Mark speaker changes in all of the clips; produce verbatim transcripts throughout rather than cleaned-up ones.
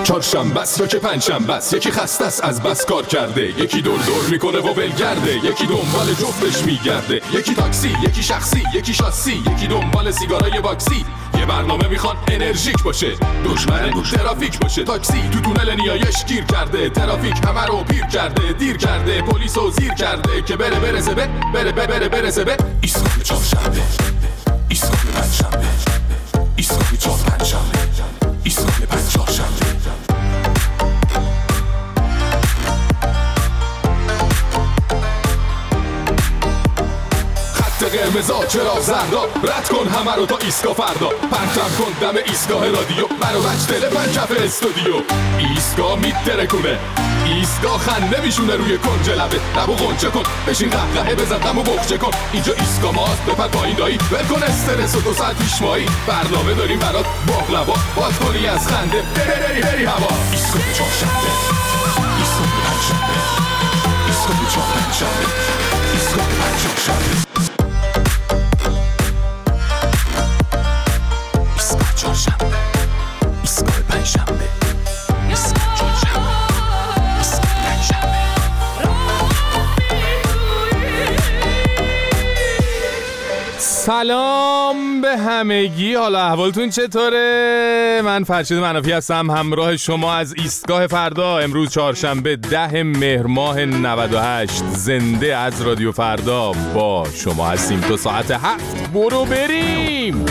Speaker 1: چهارشنبه است یا که پنجشنبه است، یکی خسته است از بس کار کرده، یکی دور دور میکنه و ولگرده، یکی دنبال جفتش میگرده، یکی تاکسی، یکی شخصی، یکی شاسی، یکی دنبال سیگارای باکسی. یه برنامه میخوان انرژیک باشه، دشمن ترافیک باشه. تاکسی تو تونل نیایش گیر کرده، ترافیک همه رو پیر کرده، دیر کرده، پلیسو زیر کرده که بره برسه به بره بره بره برسه به ایستگاه چهارشنبه، ایستگاه پنجشنبه، ایستگاه چهار پنجشنبه، ایستگاه پنج چهارشنبه. قرمزا چرا زردا، رد کن همه رو تا ایستگاه فردا، پرتم کن دم ایستگاه رادیو، منو بچ دل پنجف استودیو. ایستگاه میترکونه، ایستگاه خنده میشونه روی کنج لبه، لبو غنچه کن، بشین قهقهه بزن غمو بخچه کن. اینجا ایستگاه ماست، بپر پایین دایی، ول کن استرس و دو ساعت پیش مایی. برنامه داریم برات باقلوا، باز کنی از خنده بری بری هوا. ایستگاه چهارشنبه، ایستگاه پنجشنبه، ایستگاه چهار پنجشنبه، ایستگاه پنج چهارشنبه.
Speaker 2: سلام به همگی، حالا احوالتون چطوره؟ من فرشید منافی هستم، همراه شما از ایستگاه فردا. امروز چهارشنبه ده مهر ماه نود و هشت، زنده از رادیو فردا با شما هستیم تا ساعت هفت. برو بریم.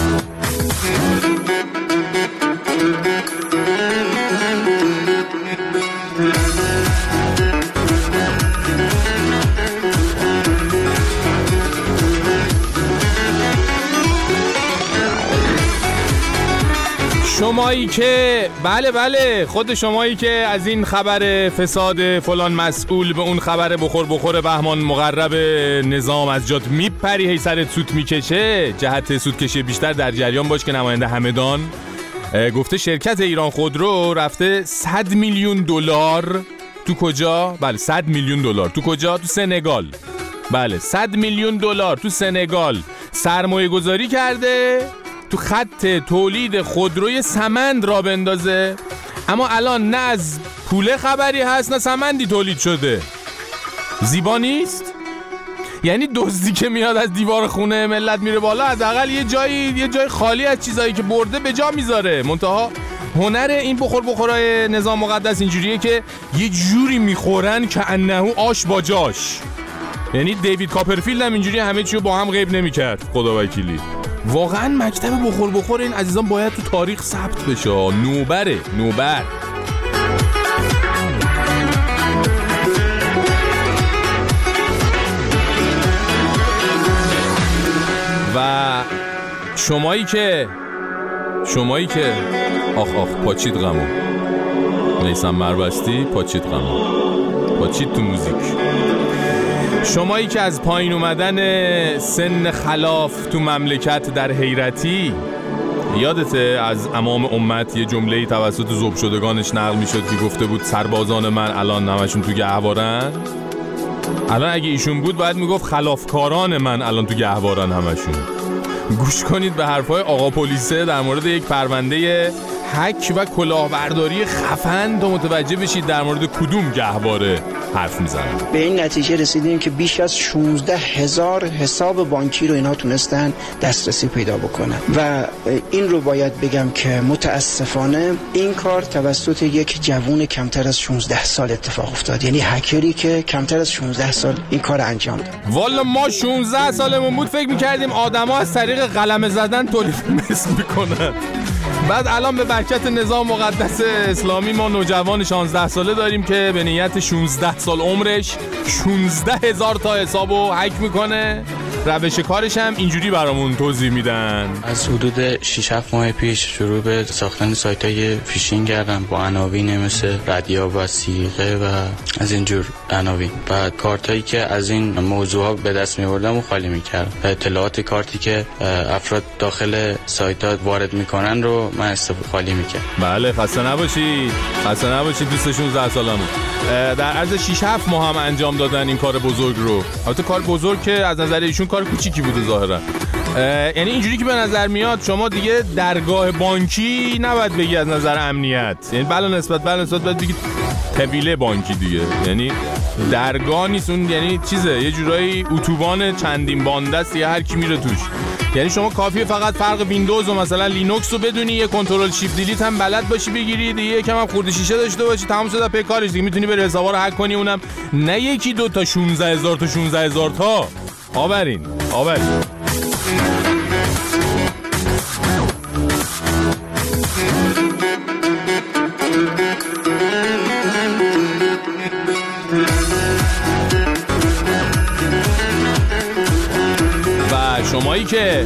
Speaker 2: شمایی که بله بله خود شمایی که از این خبر فساد فلان مسئول به اون خبر بخور بخور بهمان مقرب نظام از جات میپری، هی سرت سوت میکشه، جهت سوت کشی بیشتر در جریان باش که نماینده همدان گفته شرکت ایران خودرو رفته صد میلیون دلار تو کجا؟ بله صد میلیون دلار تو کجا؟ تو سنگال. بله صد میلیون دلار تو سنگال سرمایه گذاری کرده تو خط تولید خودروی سمند را بندازه. اما الان نه از پوله خبری هست نه سمندی تولید شده. زیبا نیست؟ یعنی دزدی که میاد از دیوار خونه ملت میره بالا، حداقل یه جایی یه جای خالی از چیزایی که برده به جا میذاره. منتها هنر این بخور بخورای نظام مقدس اینجوریه که یه جوری میخورن که انه آش با جاش. یعنی دیوید کاپرفیلد هم اینجوری همه چیو با هم غیب نمیکرد، خدا وکیلی. واقعا مکتب بخور بخور این عزیزان باید تو تاریخ ثبت بشه. نوبره نوبر. و شمایی که شمایی که آخ آخ پاچید غمو نیسم مربستی، پاچید غمو، پاچید تو موزیک. شمایی که از پایین اومدن سن خلاف تو مملکت در حیرتی، یادته از امام امت یه جمله‌ای توسط ذوب شدگانش نقل میشد که گفته بود سربازان من الان همشون تو گهوارن. الان اگه ایشون بود باید میگفت خلافکاران من الان تو گهوارن همشون. گوش کنید به حرفای آقا پلیسه در مورد یک پرونده هک و کلاهبرداری خفن تا متوجه بشید در مورد کدوم گهواره حرف میزنن.
Speaker 3: به این نتیجه رسیدیم که بیش از شانزده هزار حساب بانکی رو اینا تونستن دسترسی پیدا بکنن و این رو باید بگم که متاسفانه این کار توسط یک جوون کمتر از شانزده سال اتفاق افتاد. یعنی هکری که کمتر از شانزده سال این کار انجام داد.
Speaker 2: والا ما شانزده سالمون بود فکر میکردیم آدما از طریق قلمه زدن تولید مثل میکنن. بعد الان به برکت نظام مقدس اسلامی ما نوجوان شانزده ساله داریم که به نیت شانزده سال عمرش شانزده هزار تا حسابو هک میکنه. روش کارش هم اینجوری برامون توضیح میدن.
Speaker 4: از حدود شش هفت ماه پیش شروع به ساختن سایت‌های فیشینگ کردم با عناوین مثل ردیا و صیغه و از اینجور عناوین. بعد کارتایی که از این موضوعات به دست می‌آوردم و خالی می‌کردم. اطلاعات کارتی که افراد داخل سایت‌ها وارد می‌کنن رو من استفاده خالی می‌کردم.
Speaker 2: بله خسته نباشید. خسته نباشید دوست شانزده سالمون. در عرض شش هفت ماه هم انجام دادن این کار بزرگ رو. البته کار بزرگ که از نظر ایشون کار کوچیکی بوده ظاهرا. یعنی اینجوری که به نظر میاد شما دیگه درگاه بانکی نباید بگی از نظر امنیت، یعنی بلا نسبت بلا نسبت باید بگی طویله بانکی دیگه، یعنی درگاه نیست اون، یعنی چیزه یه جورایی اتوبان چندین بانده است دیگه، هر کی میره توش. یعنی شما کافیه فقط فرق ویندوز و مثلا لینوکس رو بدونی، یه کنترل شیفت دیلیت هم بلد باشی بگیری دیگه، یکم هم خورده شیشه داشته باشی، تمام شد پی کارش دیگه، میتونی بری حسابا رو هک کنی، اونم نه یکی دو تا شانزده هزار تا شانزده هزار تا. آورین آورین و شمایی که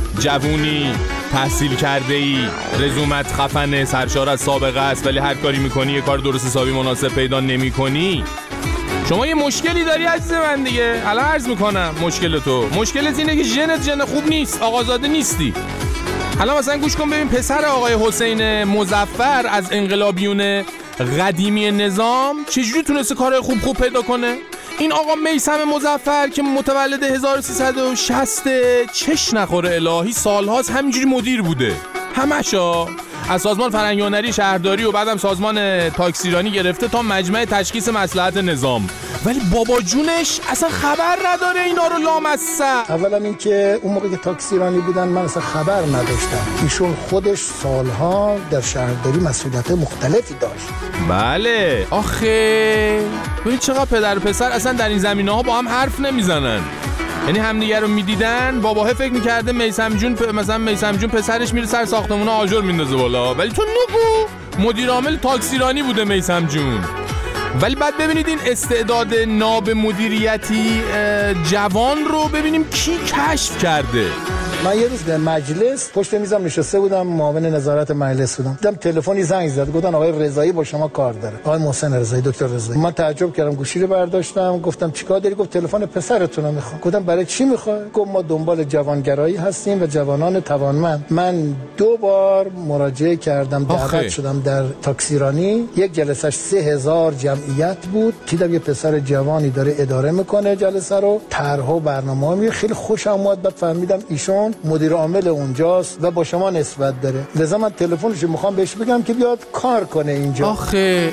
Speaker 2: جوونی تحصیل کرده ای، رزومت خفنه، سرشار از سابقه است، ولی هر کاری میکنی یه کار درست حسابی مناسب پیدا نمی کنی، شما یه مشکلی داری عزیز من دیگه. الان عرض میکنم مشکل تو، مشکلت اینه که ژنت ژن خوب نیست، آقازاده نیستی. حالا مثلا گوش کن ببین، پسر آقای حسین مظفر از انقلابیون قدیمی نظام چجوری تونسته کار خوب خوب پیدا کنه؟ این آقا میثم مظفر که متولد هزار و سیصد و شصت، چش نخوره الهی، سالهاست همینجوری مدیر بوده، همشا از سازمان فرهنگ هنری شهرداری و بعدم سازمان تاکسیرانی گرفته تا مجمع تشخیص مصلحت نظام، ولی بابا جونش اصلا خبر نداره اینا رو لامصب.
Speaker 5: اولا این که اون موقع که تاکسیرانی بودن من اصلا خبر نداشتم، ایشون خودش سالها در شهرداری مسئولیت مختلفی داشت.
Speaker 2: بله آخه ببین چقدر پدر و پسر اصلا در این زمینه ها با هم حرف نمیزنن، یعنی همدیگه رو میدیدن، باباه فکر میکرده میثم جون پ... مثلا میثم جون پسرش میره سر ساختمون آجر میندازه بالا، ولی تو نگو مدیر عامل تاکسیرانی بوده میثم جون. ولی بعد ببینید این استعداد ناب مدیریتی جوان رو ببینیم کی کشف کرده.
Speaker 5: من یه روز به مجلس پشت میزم نشسته بودم، معاون نظارت مجلس بودم، دیدم تلفنی زنگ زد، گفتن آقای رضایی با شما کار داره، آقای محسن رضایی، دکتر رضایی. من تعجب کردم، گوشی رو برداشتم، گفتم چیکار داری؟ گفت تلفن پسرتون رو میخوام. گفتم برای چی میخوای؟ گفت ما دنبال جوانگرایی هستیم و جوانان توانمند. من دو بار مراجعه کردم، دعوت شدم در تاکسیرانی، یک جلسهش سه هزار جمعیت بود، دیدم یه پسر جوانی داره اداره میکنه جلسه رو، طرح و برنامه‌ها می خیلی خوشم اومد. بعد فهمیدم ایشون مدیر عامل اونجاست و با شما نسبت داره، لذا من تلفنش میخوام بهش بگم که بیاد کار کنه اینجا.
Speaker 2: آخه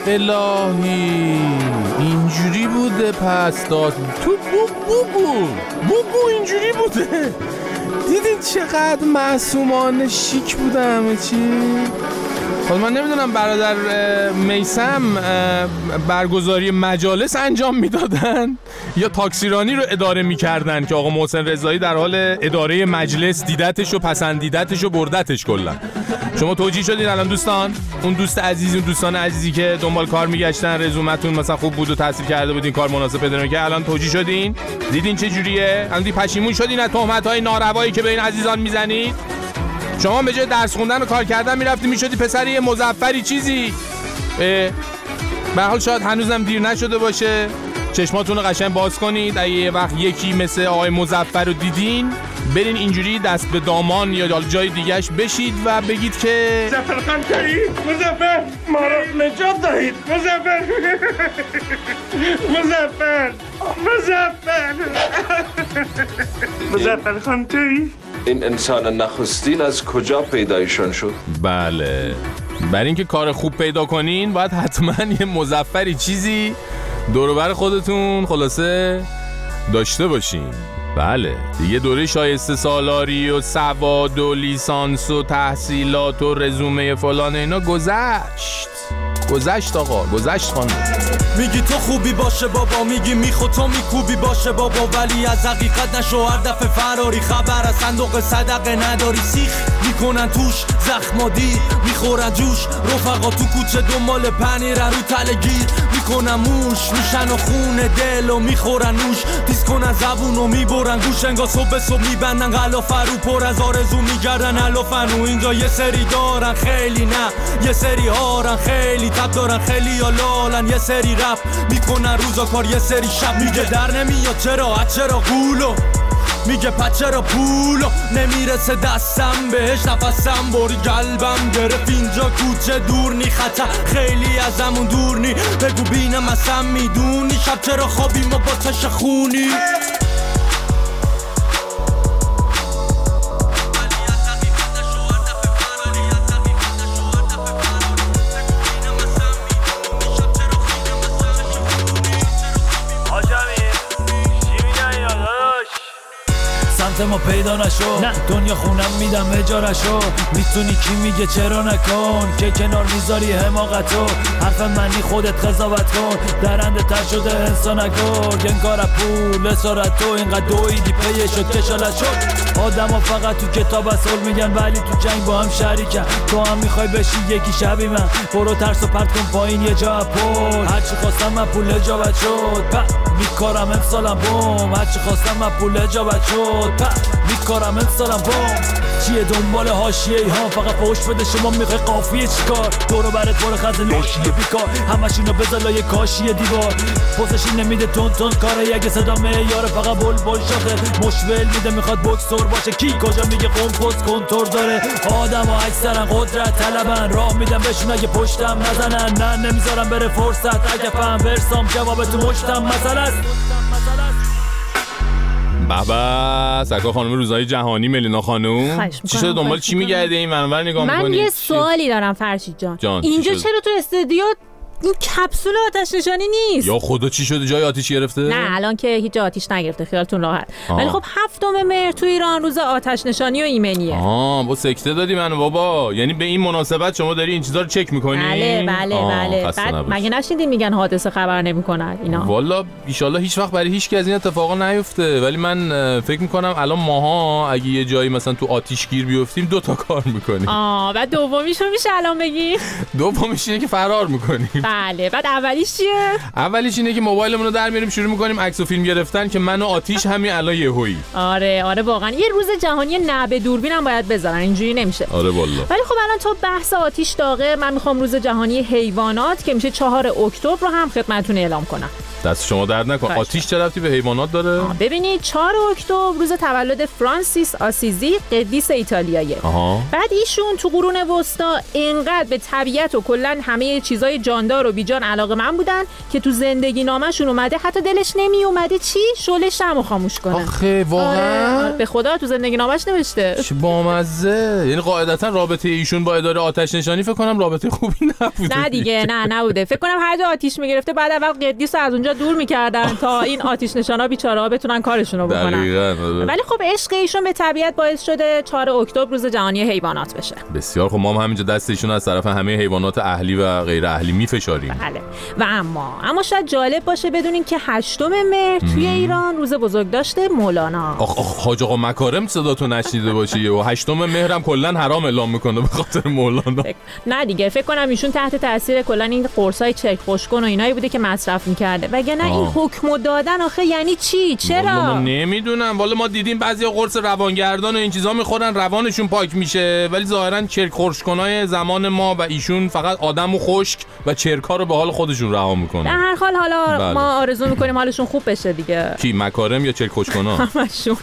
Speaker 2: الهی اینجوری بوده، پس داد تو بو بو بو اینجوری بوده. دیدین چقدر معصومانه شیک بوده همه چی؟ خب من نمیدونم برادر میثم برگزاری مجالس انجام میدادن یا تاکسیرانی رو اداره میکردن که آقا محسن رضایی در حال اداره مجلس دیدتش و پسندیدتش و بردتش کلا. شما توجیه شدین الان دوستان؟ اون دوست عزیز، اون دوستان عزیزی که دنبال کار میگشتن، رزومتون مثلا خوب بود و تحصیل کرده بودین، کار مناسب پیدا نمی‌کردین، الان توجیه شدین؟ دیدین چه جوریه؟ الان دی پشیمون شدین از تهمت‌های ناروایی که به این عزیزان میزنید؟ شما به جای درس خوندن و کار کردن میرفتی میشدی پسر یه مظفری چیزی. به هر حال شاید هنوزم دیر نشده باشه، چشماتون رو قشنگ باز کنید. اگه یه وقت یکی مثل آقای مظفر رو دیدین، برین اینجوری دست به دامان یا جای دیگهش بشید و بگید که
Speaker 6: مظفر خان کاری، مظفر ما رو نجات دهید، مظفر مظفر مظفر مظفر خان تویی؟
Speaker 7: این انسان نخستین از کجا پیدایشان شد؟
Speaker 2: بله، برای اینکه کار خوب پیدا کنین باید حتما یه مظفری چیزی دور و بر خودتون خلاصه داشته باشین. بله دیگه دوره شایسته سالاری و سواد و لیسانس و تحصیلات و رزومه فلان اینا گذشت گذشت آقا گذشت خانم.
Speaker 8: میگی تو خوبی باشه بابا، میگی میخو تو میکوبی باشه بابا، ولی از حقیقت نشو هر دفعه فراری، خبر از صندوق صدقه نداری، سیخ میکنن توش زخما دیر، میخورن جوش رفقا تو کوچه دنبال پنیر رو تلگیر، میکنن موش میشن و خون دل و میخورن نوش، دیس کنن زبون و میبرن گوش، انگاه صبح صبح میبندن غلافه رو پر از آرزو میگردن علافن، و اینجا یه سری دارن خیلی نه، یه سری هارن خیلی تب دارن، خیلی یا لالن، یه سری رپ میکنن روزا کار، یه سری شب میگه در نمیاد چرا چرا قولو، میگه پس چرا پولو نمیرسه دستم بهش، نفسم باری قلبم گرفت اینجا کوچه دور نی، خطا خیلی ازمون دور نی، بگو بینم اصلا میدونی شب چرا خوابی ما با چش خونی. وقت ما پیدا نشو نه. دنیا خونم میدم اجارشو، میتونی کی میگه چرا نکن، که کنار میذاری حماقتو، حرف منی خودت قضاوت کن، درنده تر شده انسان نکن، انگار پول اسارت تو اینقدر دویدی پیه شد کشالت شد. آدم ها فقط تو کتاب اصول میگن ولی تو جنگ با هم شریکن، تو هم میخوای بشی یکی شبی من، برو ترس و پرت کن پایین یه جا پول، هرچی خواستم من پول اجابت شد، بیکارم امسالم بوم، هرچی خواستم من پول اجابت شد، بیکارم امسالم بوم. چیه دنبال حاشیه ای ها، فقط پشت بده شما میخوای قافیه چیکار، دورو برات برو خزه لاشیه بیکار، همش اینو بذار لایه کاشیه دیوار، پوزش نمیده تون تون کاره، اگه صدا معیاره فقط بل بل شاخه، مشول میده میخواد بوکسور باشه، کی کجا میگه قمپوز کنتور داره، آدم ها اکثرا قدرت طلبن، راه میدم بهشون اگه پشتم نزنن، نه نمیذارم بره فرصت، اگه فهم ورسام جواب تو مشتم مسئله است.
Speaker 2: بابا سرکار خانم روزهای جهانی ملینا خانم، چی شده دنبال چی میگرده این منور نگاه میکنی؟
Speaker 9: من یه سوالی دارم فرشید جان, جان اینجا چرا تو استودیو این کپسول آتش نشانی نیست؟
Speaker 2: یا خدا چی شده جای آتیش گرفته؟
Speaker 9: نه الان که هیچ آتیش نگرفته خیالتون راحت، ولی خب هفتم مهر تو ایران روز آتش نشانی و ایمنیه.
Speaker 2: آها با سکته دادی منو بابا، یعنی به این مناسبت شما داری این چیزا رو چک میکنی؟
Speaker 9: بله بله بله. بعد مگه نشیدین میگن حادثه خبر نمیکنن اینا؟
Speaker 2: والا ان شاءالله هیچ وقت برای هیچ کی از این اتفاقا نیفته، ولی من فکر میکنم الان ماها اگه یه جایی مثلا تو آتیش گیر بیافتیم دو تا کار میکنیم.
Speaker 9: آه بعد دومیشو میشه الان بگی؟
Speaker 2: دومیش اینه که فرار میکنیم.
Speaker 9: بله. بعد اولیش چیه؟
Speaker 2: اولیش اینه که موبایلمون رو در میاریم شروع میکنیم عکس و فیلم گرفتن که من و آتیش همین الان یهویی.
Speaker 9: آره آره واقعا یه روز جهانی نه به دوربینم باید بذارن، اینجوری نمیشه.
Speaker 2: آره والله.
Speaker 9: ولی خب الان تو بحث آتیش داغه، من میخوام روز جهانی حیوانات که میشه چهار اکتبر رو هم خدمتتون اعلام کنم.
Speaker 2: دست شما درد نکنه. آتیش چه ربطی به حیوانات داره؟
Speaker 9: ببینید چهار اکتبر روز تولد فرانسیس آسیزی قدیس ایتالیاییه.
Speaker 2: آها.
Speaker 9: بعد ایشون تو قرون وسطا اینقدر به طبیعت و کلا همه چیزای جاندار و بیجان علاقه‌مند بودن که تو زندگی نامشون اومده حتی دلش نمی اومده چی شعله شمعو خاموش کنه.
Speaker 2: آخه واقعا؟
Speaker 9: آره. به خدا تو زندگی نامش نوشته.
Speaker 2: چه بامزه. یعنی قاعدتا رابطه ایشون با اداره آتش نشانی فکر کنم رابطه خوبی نبوده.
Speaker 9: نه دیگه نه نبوده. فکر کنم هر جا آتیش میگرفته بعد اول قدیس از اونجا دور میکردن تا این آتش نشانا بیچاره‌ها بتونن کارشون رو بکنن.
Speaker 2: دقیقاً.
Speaker 9: ولی خب عشق ایشون به طبیعت باعث شده چهار اکتبر روز جهانی حیوانات بشه.
Speaker 2: بسیار خب ما هم همینجا دست ایشون از طرف همه حیوانات اهلی و غیر اهلی میفشاریم.
Speaker 9: بله. و اما اما شاید جالب باشه بدونین که هشتم مهر توی ایران روز بزرگداشت مولانا.
Speaker 2: آخ آخ حاج آقا مکارم صداتو نشنیده باشی و هشتم مهرم کلا حرام اعلام میکنه به خاطر مولانا.
Speaker 9: فکر... نه دیگه فکر کنم ایشون تحت تاثیر کلا این قرصای چرک خوشکن و اینایی بوده که مصرف میکرده. وگرنه این حکمو دادن آخه یعنی چی؟ چرا؟
Speaker 2: والا ما نمیدونم. والا ما دیدیم بعضیا قرص روانگردان و این چیزا میخورن روانشون پاک میشه، ولی ظاهرا چرک خوشکنای زمان ما و ایشون فقط آدمو خشک و چرکا رو به حال خودشون رها میکنن.
Speaker 9: در هر حال حالا
Speaker 2: بله.
Speaker 9: ما آرزو میکنیم حالشون خوب بشه دیگه.
Speaker 2: کی مکارم یا چرک خوشکنا؟
Speaker 9: همشون.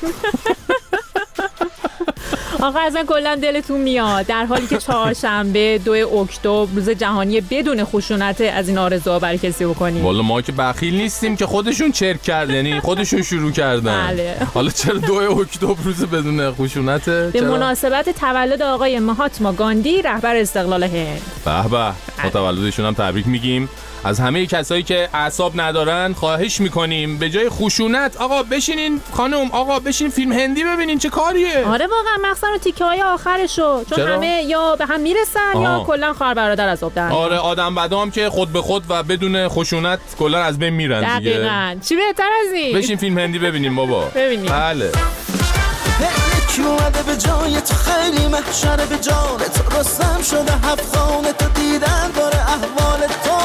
Speaker 9: آخه اصلا کلا دلتون میاد در حالی که چهارشنبه دو اکتبر روز جهانی بدون خشونت از این آرزوها برای کسی بکنیم.
Speaker 2: والا ما که بخیل نیستیم که خودشون چرک کرد، یعنی خودشون شروع کردن.
Speaker 9: بله.
Speaker 2: حالا چرا دو اکتبر روز بدون خشونت؟
Speaker 9: به مناسبت تولد آقای مهاتما گاندی رهبر استقلال هند.
Speaker 2: به به ما تولدشون هم تبریک میگیم. از همه کسایی که اعصاب ندارن خواهش میکنیم به جای خشونت آقا بشینین خانم آقا بشین فیلم هندی ببینین چه کاریه.
Speaker 9: آره واقعا مخصوصا تیکه های آخرشو چون چرا؟ همه یا به هم میرسن آها. یا کلا خواهر برادر از آب در میان.
Speaker 2: آره آدم بدام که خود به خود و بدون خشونت کلا از بین میرن دیگه.
Speaker 9: دقیقاً چی بهتر از این؟
Speaker 2: بشین فیلم هندی ببینیم بابا.
Speaker 9: ببینیم.
Speaker 2: بله.
Speaker 10: یکی اومده به جای تو خیلی محشر به جان تو رستم شده هفت خانه تو دیدن داره احوال تو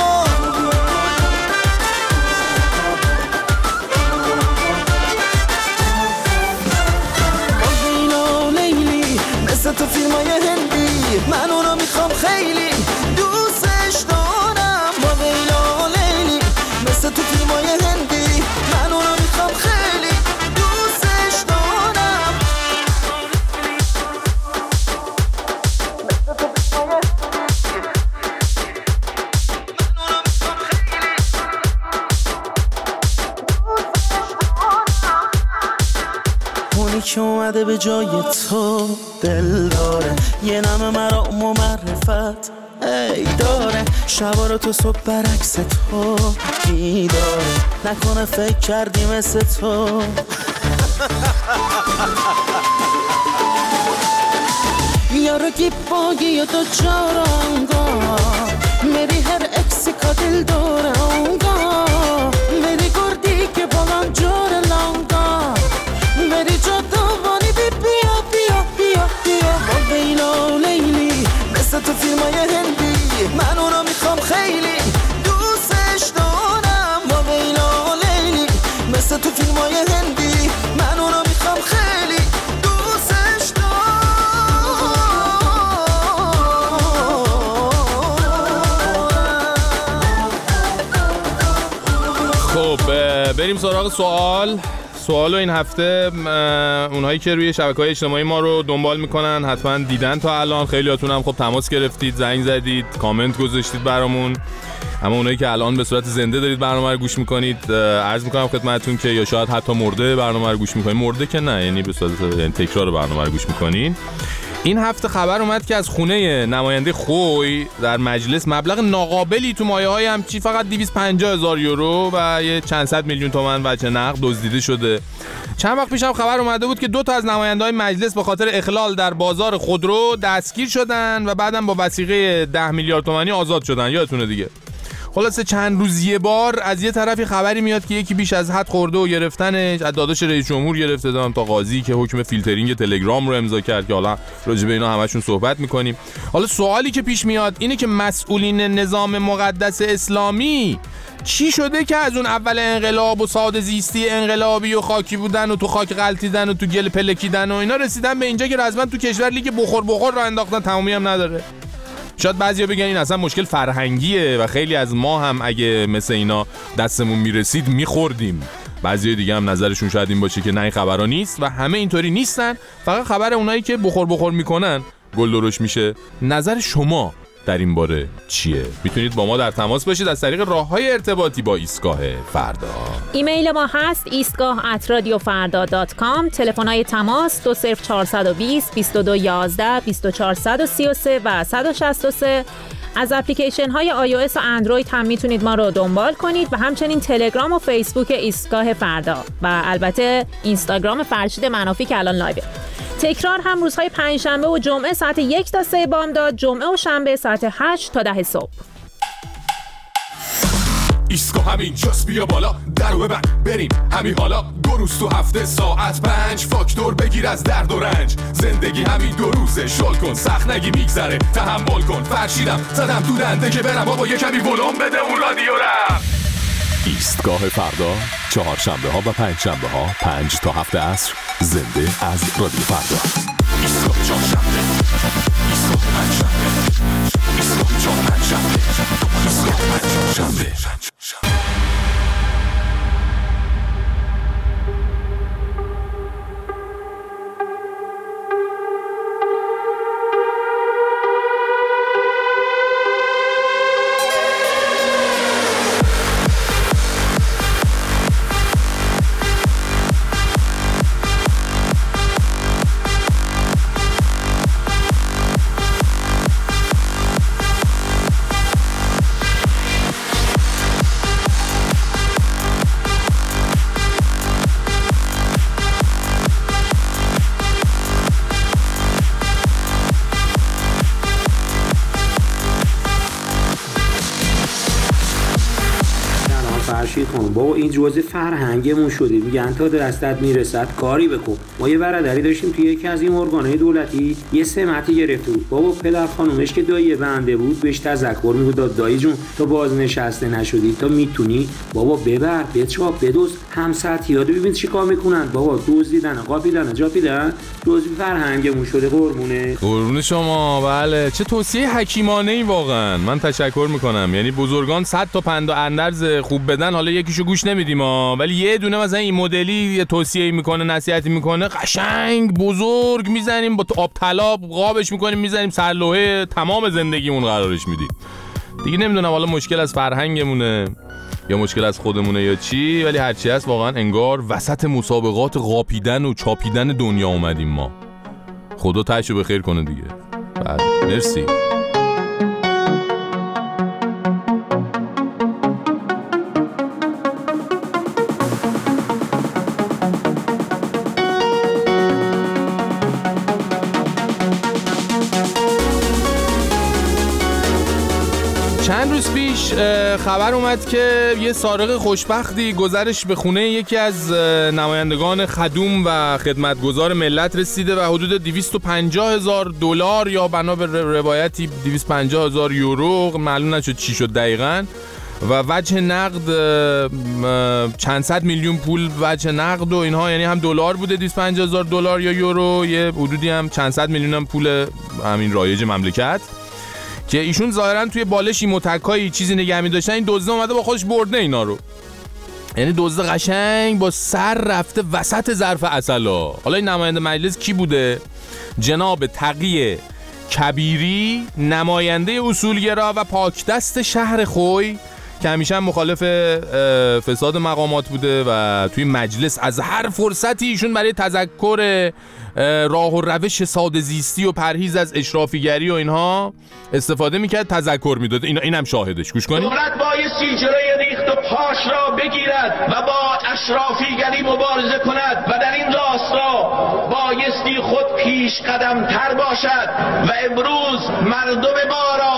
Speaker 10: با لیلی مثل تو فیلم های هندی من اونو میخوام خیلی دوستش دارم با لیلا لیلی مثل تو فیلم های هندی من اونو میخوام خیلی دوستش دارم اونی که اومده به جای تو دل داره یه نم مرام و معرفت ای داره شبا رو تو صبح برعکس تو بیداره نکنه فکر کردی مثل تو یارو کی باگی تو چارانگا میری هر اکسی کا دل دارانگا میری گردی که بالان جور لانگا میری جادوانی بی بیا بیا بیا بیا با لیلا لیلی مثل تو فیلمای هندی من اونو میخوام خیلی دوستش دارم با لیلا لیلی مثل تو فیلمای هندی من اونو میخوام خیلی دوستش
Speaker 2: خب بریم سراغ سوال سوالو این هفته اونهایی که روی شبکه‌های اجتماعی ما رو دنبال میکنن حتما دیدن تا الان. خیلیاتون هم خب تماس گرفتید، زنگ زدید، کامنت گذاشتید برامون. اما اونایی که الان به صورت زنده دارید برنامه رو گوش میکنید، عرض میکنم خدمتتون که یا شاید حتی مرده برنامه رو گوش میکنید، مرده که نه، یعنی به صورت یعنی تکرار برنامه رو گوش میکنین. این هفته خبر اومد که از خونه نماینده خوی در مجلس مبلغ ناقابلی تو مایه‌های همچی فقط دویست و پنجاه هزار یورو و یه چند صد میلیون تومان وجه نقد دزدیده شده. چند وقت پیش هم خبر اومده بود که دو تا از نماینده‌های مجلس به خاطر اخلال در بازار خودرو دستگیر شدن و بعدم با وثیقه ده میلیارد تومانی آزاد شدن. یادتونه دیگه. خلاصه چند روز یه بار از یه طرفی خبری میاد که یکی بیش از حد خورده و گرفتنش، از داداش رئیس جمهور گرفته دادم تا قاضی که حکم فیلترینگ تلگرام رو امضا کرد که حالا راجع به اینا همشون صحبت میکنیم. حالا سوالی که پیش میاد اینه که مسئولین نظام مقدس اسلامی چی شده که از اون اول انقلاب و ساده زیستی انقلابی و خاکی بودن و تو خاک غلطیدن و تو گل پلکیدن و اینا رسیدن به اینجا که رسما تو کشور لیگ بخور بخور رو انداختن، تمامی هم نداره. شاید بعضیا بگن این اصلا مشکل فرهنگیه و خیلی از ما هم اگه مثل اینا دستمون میرسید میخوردیم. بعضیا دیگه هم نظرشون شاید این باشه که نه این خبرها نیست و همه اینطوری نیستن، فقط خبر اونایی که بخور بخور میکنن گل درشت میشه. نظر شما در این باره چیه؟ میتونید با ما در تماس باشید از طریق راههای ارتباطی با ایستگاه فردا.
Speaker 9: ایمیل ما هست ایستگاه ات رادیو فردا دات کام. تلفن‌های تماس دو صفر چهار دو صفر بیست و دو یازده بیست و چهار سی و سه و صد و شصت و سه. از اپلیکیشن های آی او اس و اندروید هم میتونید ما رو دنبال کنید و همچنین تلگرام و فیسبوک ایستگاه فردا و البته اینستاگرام فرشید منافی که الان لایوه. تکرار هم روزهای پنجشنبه و جمعه ساعت یک تا سه بامداد، جمعه و شنبه ساعت هشت تا ده صبح.
Speaker 1: ایستگاه همین جاست، بیا بالا درو ببند بریم همین حالا. دو روز تو هفته ساعت پنج فاکتور بگیر از درد و رنج. زندگی همین دو روزه، شل کن سخت نگی میگذره، تحمل کن. فرشیدم زدم تو دنده که برم بابا یه کمی ولوم بده اون رادیو رم.
Speaker 11: ایستگاه فردا چهارشنبه ها و پنج شنبه ها پنج تا هفت عصر زنده از رادیو فردا.
Speaker 1: ایستگاه چهارشنبه، ایستگاه پنجشنبه، ایستگاه چهارشنبه، ایستگاه پنجشنبه.
Speaker 12: بابا این جزء فرهنگمون شده، میگن تا دستت میرسد کاری بکن. ما یه برادری داشتیم توی یکی از این ارگان‌های دولتی یه سمتی گرفته بود. بابا پدر خانومش که دایی بنده بود بهش تذکر میگفت دایی جون تو بازنشسته نشدی تا میتونی بابا ببر بچاپ بدوز همسطحی‌ها رو ببین چیکار میکنن. بابا دزدیدن قاپیدن جاپیدن جزء فرهنگمون شده. قربونه
Speaker 2: قربون شما. بله چه توصیه حکیمانه‌ای واقعا. من تشکر میکنم. یعنی بزرگان صد تا پند و اندرز خوب بدن، حالا یکیشو گوش نمیدیم ما، ولی یه دونه مثلا این مدلی یه توصیه میکنه نصیحتی میکنه قشنگ بزرگ میزنیم با آب طلا قابش میکنیم میزنیم سرلوحه تمام زندگیمون قرارش میدیم. دیگه نمیدونم حالا مشکل از فرهنگمونه یا مشکل از خودمونه یا چی، ولی هرچی هست واقعا انگار وسط مسابقات قاپیدن و چاپیدن دنیا اومدیم ما. خدا تهشو بخیر کنه دیگه. بعد مرسی. چند روز پیش خبر اومد که یه سارق خوشبختی گذرش به خونه یکی از نمایندگان خدوم و خدمتگزار ملت رسیده و حدود دویست و پنجاه هزار دلار یا بنا به روایتی دویست و پنجاه هزار یورو، معلوم نشد چی شد دقیقاً، و وجه نقد چند صد میلیون پول وجه نقد و اینها، یعنی هم دلار بوده دویست و پنجاه هزار دلار یا یورو، یه حدودی هم چند صد میلیون هم پول همین رایج مملکت که ایشون ظاهرا توی بالشی متکایی چیزی نگه می داشتن. این دزد اومده با خودش برده اینا رو، یعنی دزد قشنگ با سر رفته وسط ظرف عسلا. حالا این نماینده مجلس کی بوده؟ جناب تقی کبیری، نماینده اصولگرا و پاکدست شهر خوی که همیشه مخالف فساد مقامات بوده و توی مجلس از هر فرصتی ایشون برای تذکر راه و روش ساده زیستی و پرهیز از اشرافیگری و اینها استفاده میکرد، تذکر میداد. این اینم شاهدش، گوش کنید.
Speaker 13: دولت بایستی جلوی ریخت و پاش را بگیرد و با اشرافیگری مبارزه کند و در این راستا بایستی خود پیش قدم تر باشد و امروز مردم ما را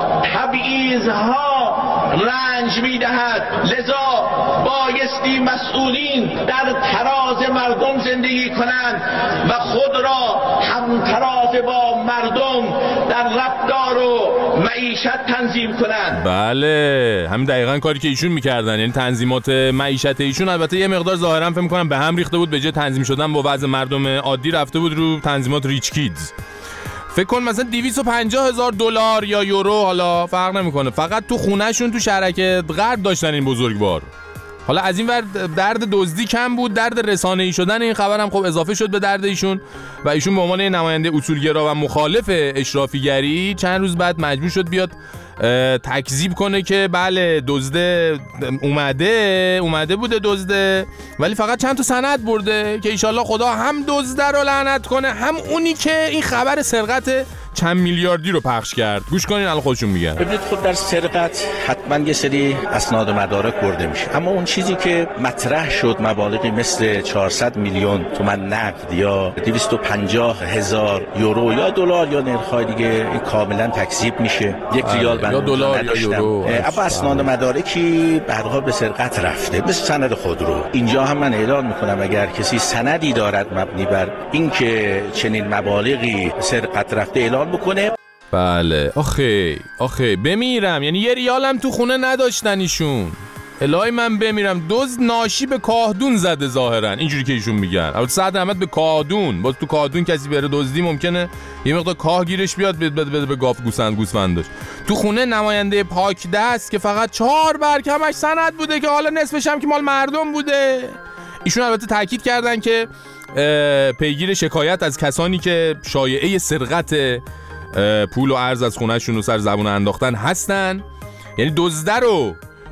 Speaker 13: تبعیض‌ها رنج میدهد، لذا بایستی مسئولین در تراز مردم زندگی کنند و خود را هم تراز با مردم در رفتار و معیشت تنظیم کنند.
Speaker 2: بله، همین دقیقاً کاری که ایشون میکردن، یعنی تنظیمات معیشت ایشون البته یه مقدار ظاهرا فکر میکنم به هم ریخته بود، به جای تنظیم شدن با وضع مردم عادی رفته بود رو تنظیمات ریچ کیدز. فکر کن مثلا دویست و پنجاه هزار دلار یا یورو، حالا فرق نمیکنه، فقط تو خونهشون تو شرکت غرب داشتن این بزرگوار. حالا از این ور درد دزدی کم بود، درد رسانه‌ای شدن این خبر هم خب اضافه شد به درد ایشون و ایشون به عنوان نماینده اصولگرا و مخالف اشرافیگری چند روز بعد مجبور شد بیاد تکذیب کنه که بله دزده اومده اومده بوده دزده، ولی فقط چند تا سند برده که انشالله خدا هم دزده رو لعنت کنه هم اونی که این خبر سرقت چند میلیاردی رو پخش کرد. گوش کنین الان خودشون میگن.
Speaker 14: ببینید خود در سرقت حتما یه سری اسناد و مدارک برده میشه، اما اون چیزی که مطرح شد مبالغی مثل چهارصد میلیون تومان نقد یا دویست و پنجاه هزار یورو یا دلار یا نرخ‌های دیگه، این کاملا تکذیب میشه. یک ریال
Speaker 2: یا دلار یا یورو،
Speaker 14: اما اسناد و مدارکی به هر حال به سرقت رفته، مثل سند خودرو. اینجا هم من اعلان میکنم اگر کسی سندی دارد مبنی بر اینکه چنین مبالغی سرقت رفته اعلان بکنه.
Speaker 2: بله آخه آخه بمیرم، یعنی یه ریالم تو خونه نداشتن ایشون. الهی من بمیرم، دزد ناشی به کاهدون زده ظاهرا، اینجوری که ایشون میگن. البته سعد احمد به کاهدون، باز تو کاهدون کسی بره دزدی ممکنه یه مقدار کاه گیرش بیاد بده بده به گاف گوسفند گوسفندش. تو خونه نماینده پاک دست که فقط چهار برگ همش سند بوده که حالا نصفش هم که مال مردم بوده. ایشون البته تاکید کردن که پیگیر شکایت از کسانی که شایعه سرقت پول و ارز از خونه‌شون رو سر زبون انداختن هستن، یعنی دزده رو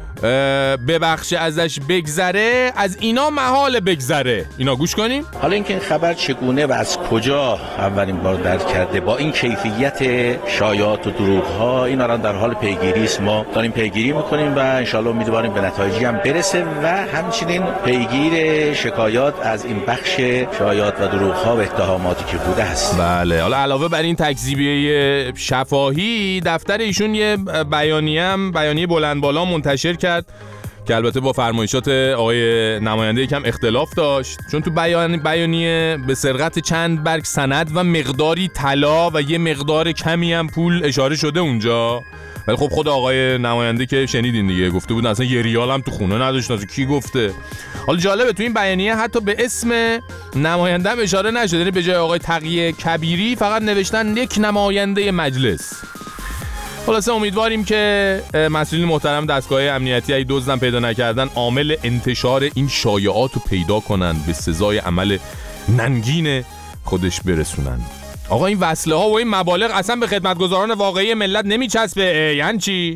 Speaker 2: ببخشه ازش بگذره، از اینا محال بگذره. اینا گوش کنیم.
Speaker 14: حالا اینکه این خبر چگونه و از کجا اولین بار درک کرده با این کیفیت شایعات و دروغ ها، اینا را در حال پیگیری است. ما داریم پیگیری میکنیم و انشالله امیدواریم به نتایجی هم برسه و همچنین پیگیر شکایات از این بخش شایعات و دروغ ها و اتهاماتی که بوده است.
Speaker 2: بله، حالا علاوه بر این تکذیبیه شفاهی، دفتر ایشون یه بیانیه هم بیانیه بلند بالا منتشر کرد که البته با فرمایشات آقای نماینده یکم اختلاف داشت، چون تو بیان بیانیه به سرقت چند برگ سند و مقداری طلا و یه مقدار کمی هم پول اشاره شده اونجا، ولی خب خود آقای نماینده که شنیدین دیگه گفته بود اصلا یه ریال هم تو خونه نداشت. اصلا کی گفته؟ حالا جالبه تو این بیانیه حتی به اسم نماینده هم اشاره نشده، یعنی به جای آقای تقی کبیری فقط نوشتن یک نماینده مجلس. خلاصه امیدواریم که مسئولین محترم دستگاه امنیتی اگه دزدم پیدا نکردن عامل انتشار این شایعات رو پیدا کنن، به سزای عمل ننگین خودش برسونن. آقا این وصله ها و این مبالغ اصلا به خدمتگزاران واقعی ملت نمیچسبه، یعنی چی؟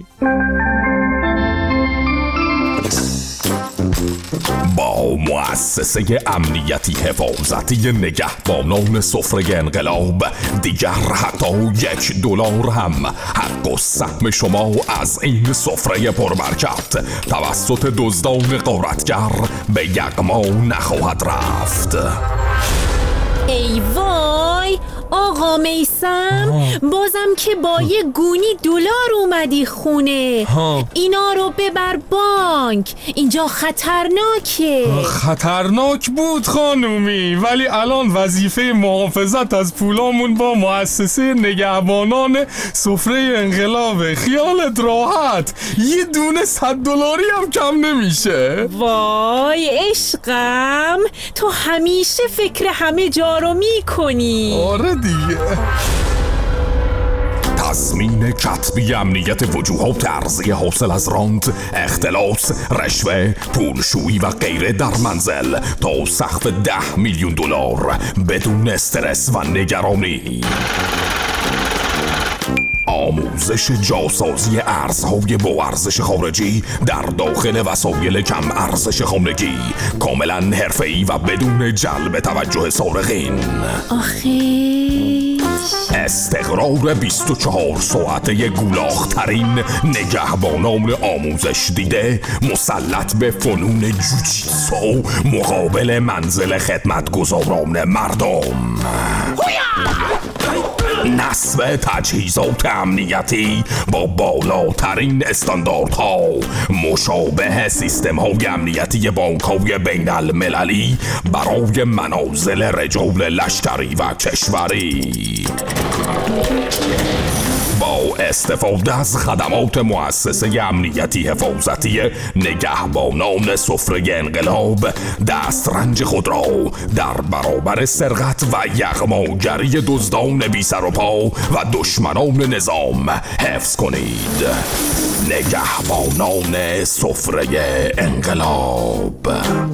Speaker 11: با مؤسسه امنیتی حفاظتی نگهبانان سفره انقلاب دیگر حتی یک دلار هم حق و سهم شما از این سفره پربرکت توسط دزدان غارتگر به یغما نخواهد رفت.
Speaker 9: ای وای، آقا میسم بازم که با یه گونی دلار اومدی خونه ها. اینا رو ببر بانک، اینجا خطرناکه.
Speaker 2: خطرناک بود خانومی، ولی الان وظیفه محافظت از پولامون با مؤسسه نگهبانان سفره انقلاب. خیالت راحت، یه دونه صد دلاری هم کم نمیشه.
Speaker 9: وای عشقم، تو همیشه فکر همه جا رو میکنی.
Speaker 2: آره دیگه.
Speaker 11: تضمین کتبی امنیت وجوهات ارضی حاصل از راند، اختلاس، رشوه، پولشویی و غیره در منزل تا سقف ده میلیون دلار بدون استرس و نگرانی. آموزش جاسازی ارزهای با ارزش خارجی در داخل وسایل کم ارزش خانگی، کاملا حرفه‌ای و بدون جلب توجه سارقین.
Speaker 9: آخه
Speaker 11: استقرار بیست و چهار ساعته گولاخترین نگهبانان آموزش دیده مسلط به فنون جوجیتسو مقابل منزل خدمتگزاران مردم. نصب تجهیزات امنیتی با بالاترین استانداردها مشابه سیستم های امنیتی بانک های بین المللی برای منازل رجال لشکری و کشوری. با استفاده از خدمات مؤسسه امنیتی حفاظتی نگهبانان سفره انقلاب، دسترنج خود را در برابر سرقت و یغماگری دزدان بی سر و پا و دشمنان نظام حفظ کنید. نگهبانان سفره انقلاب.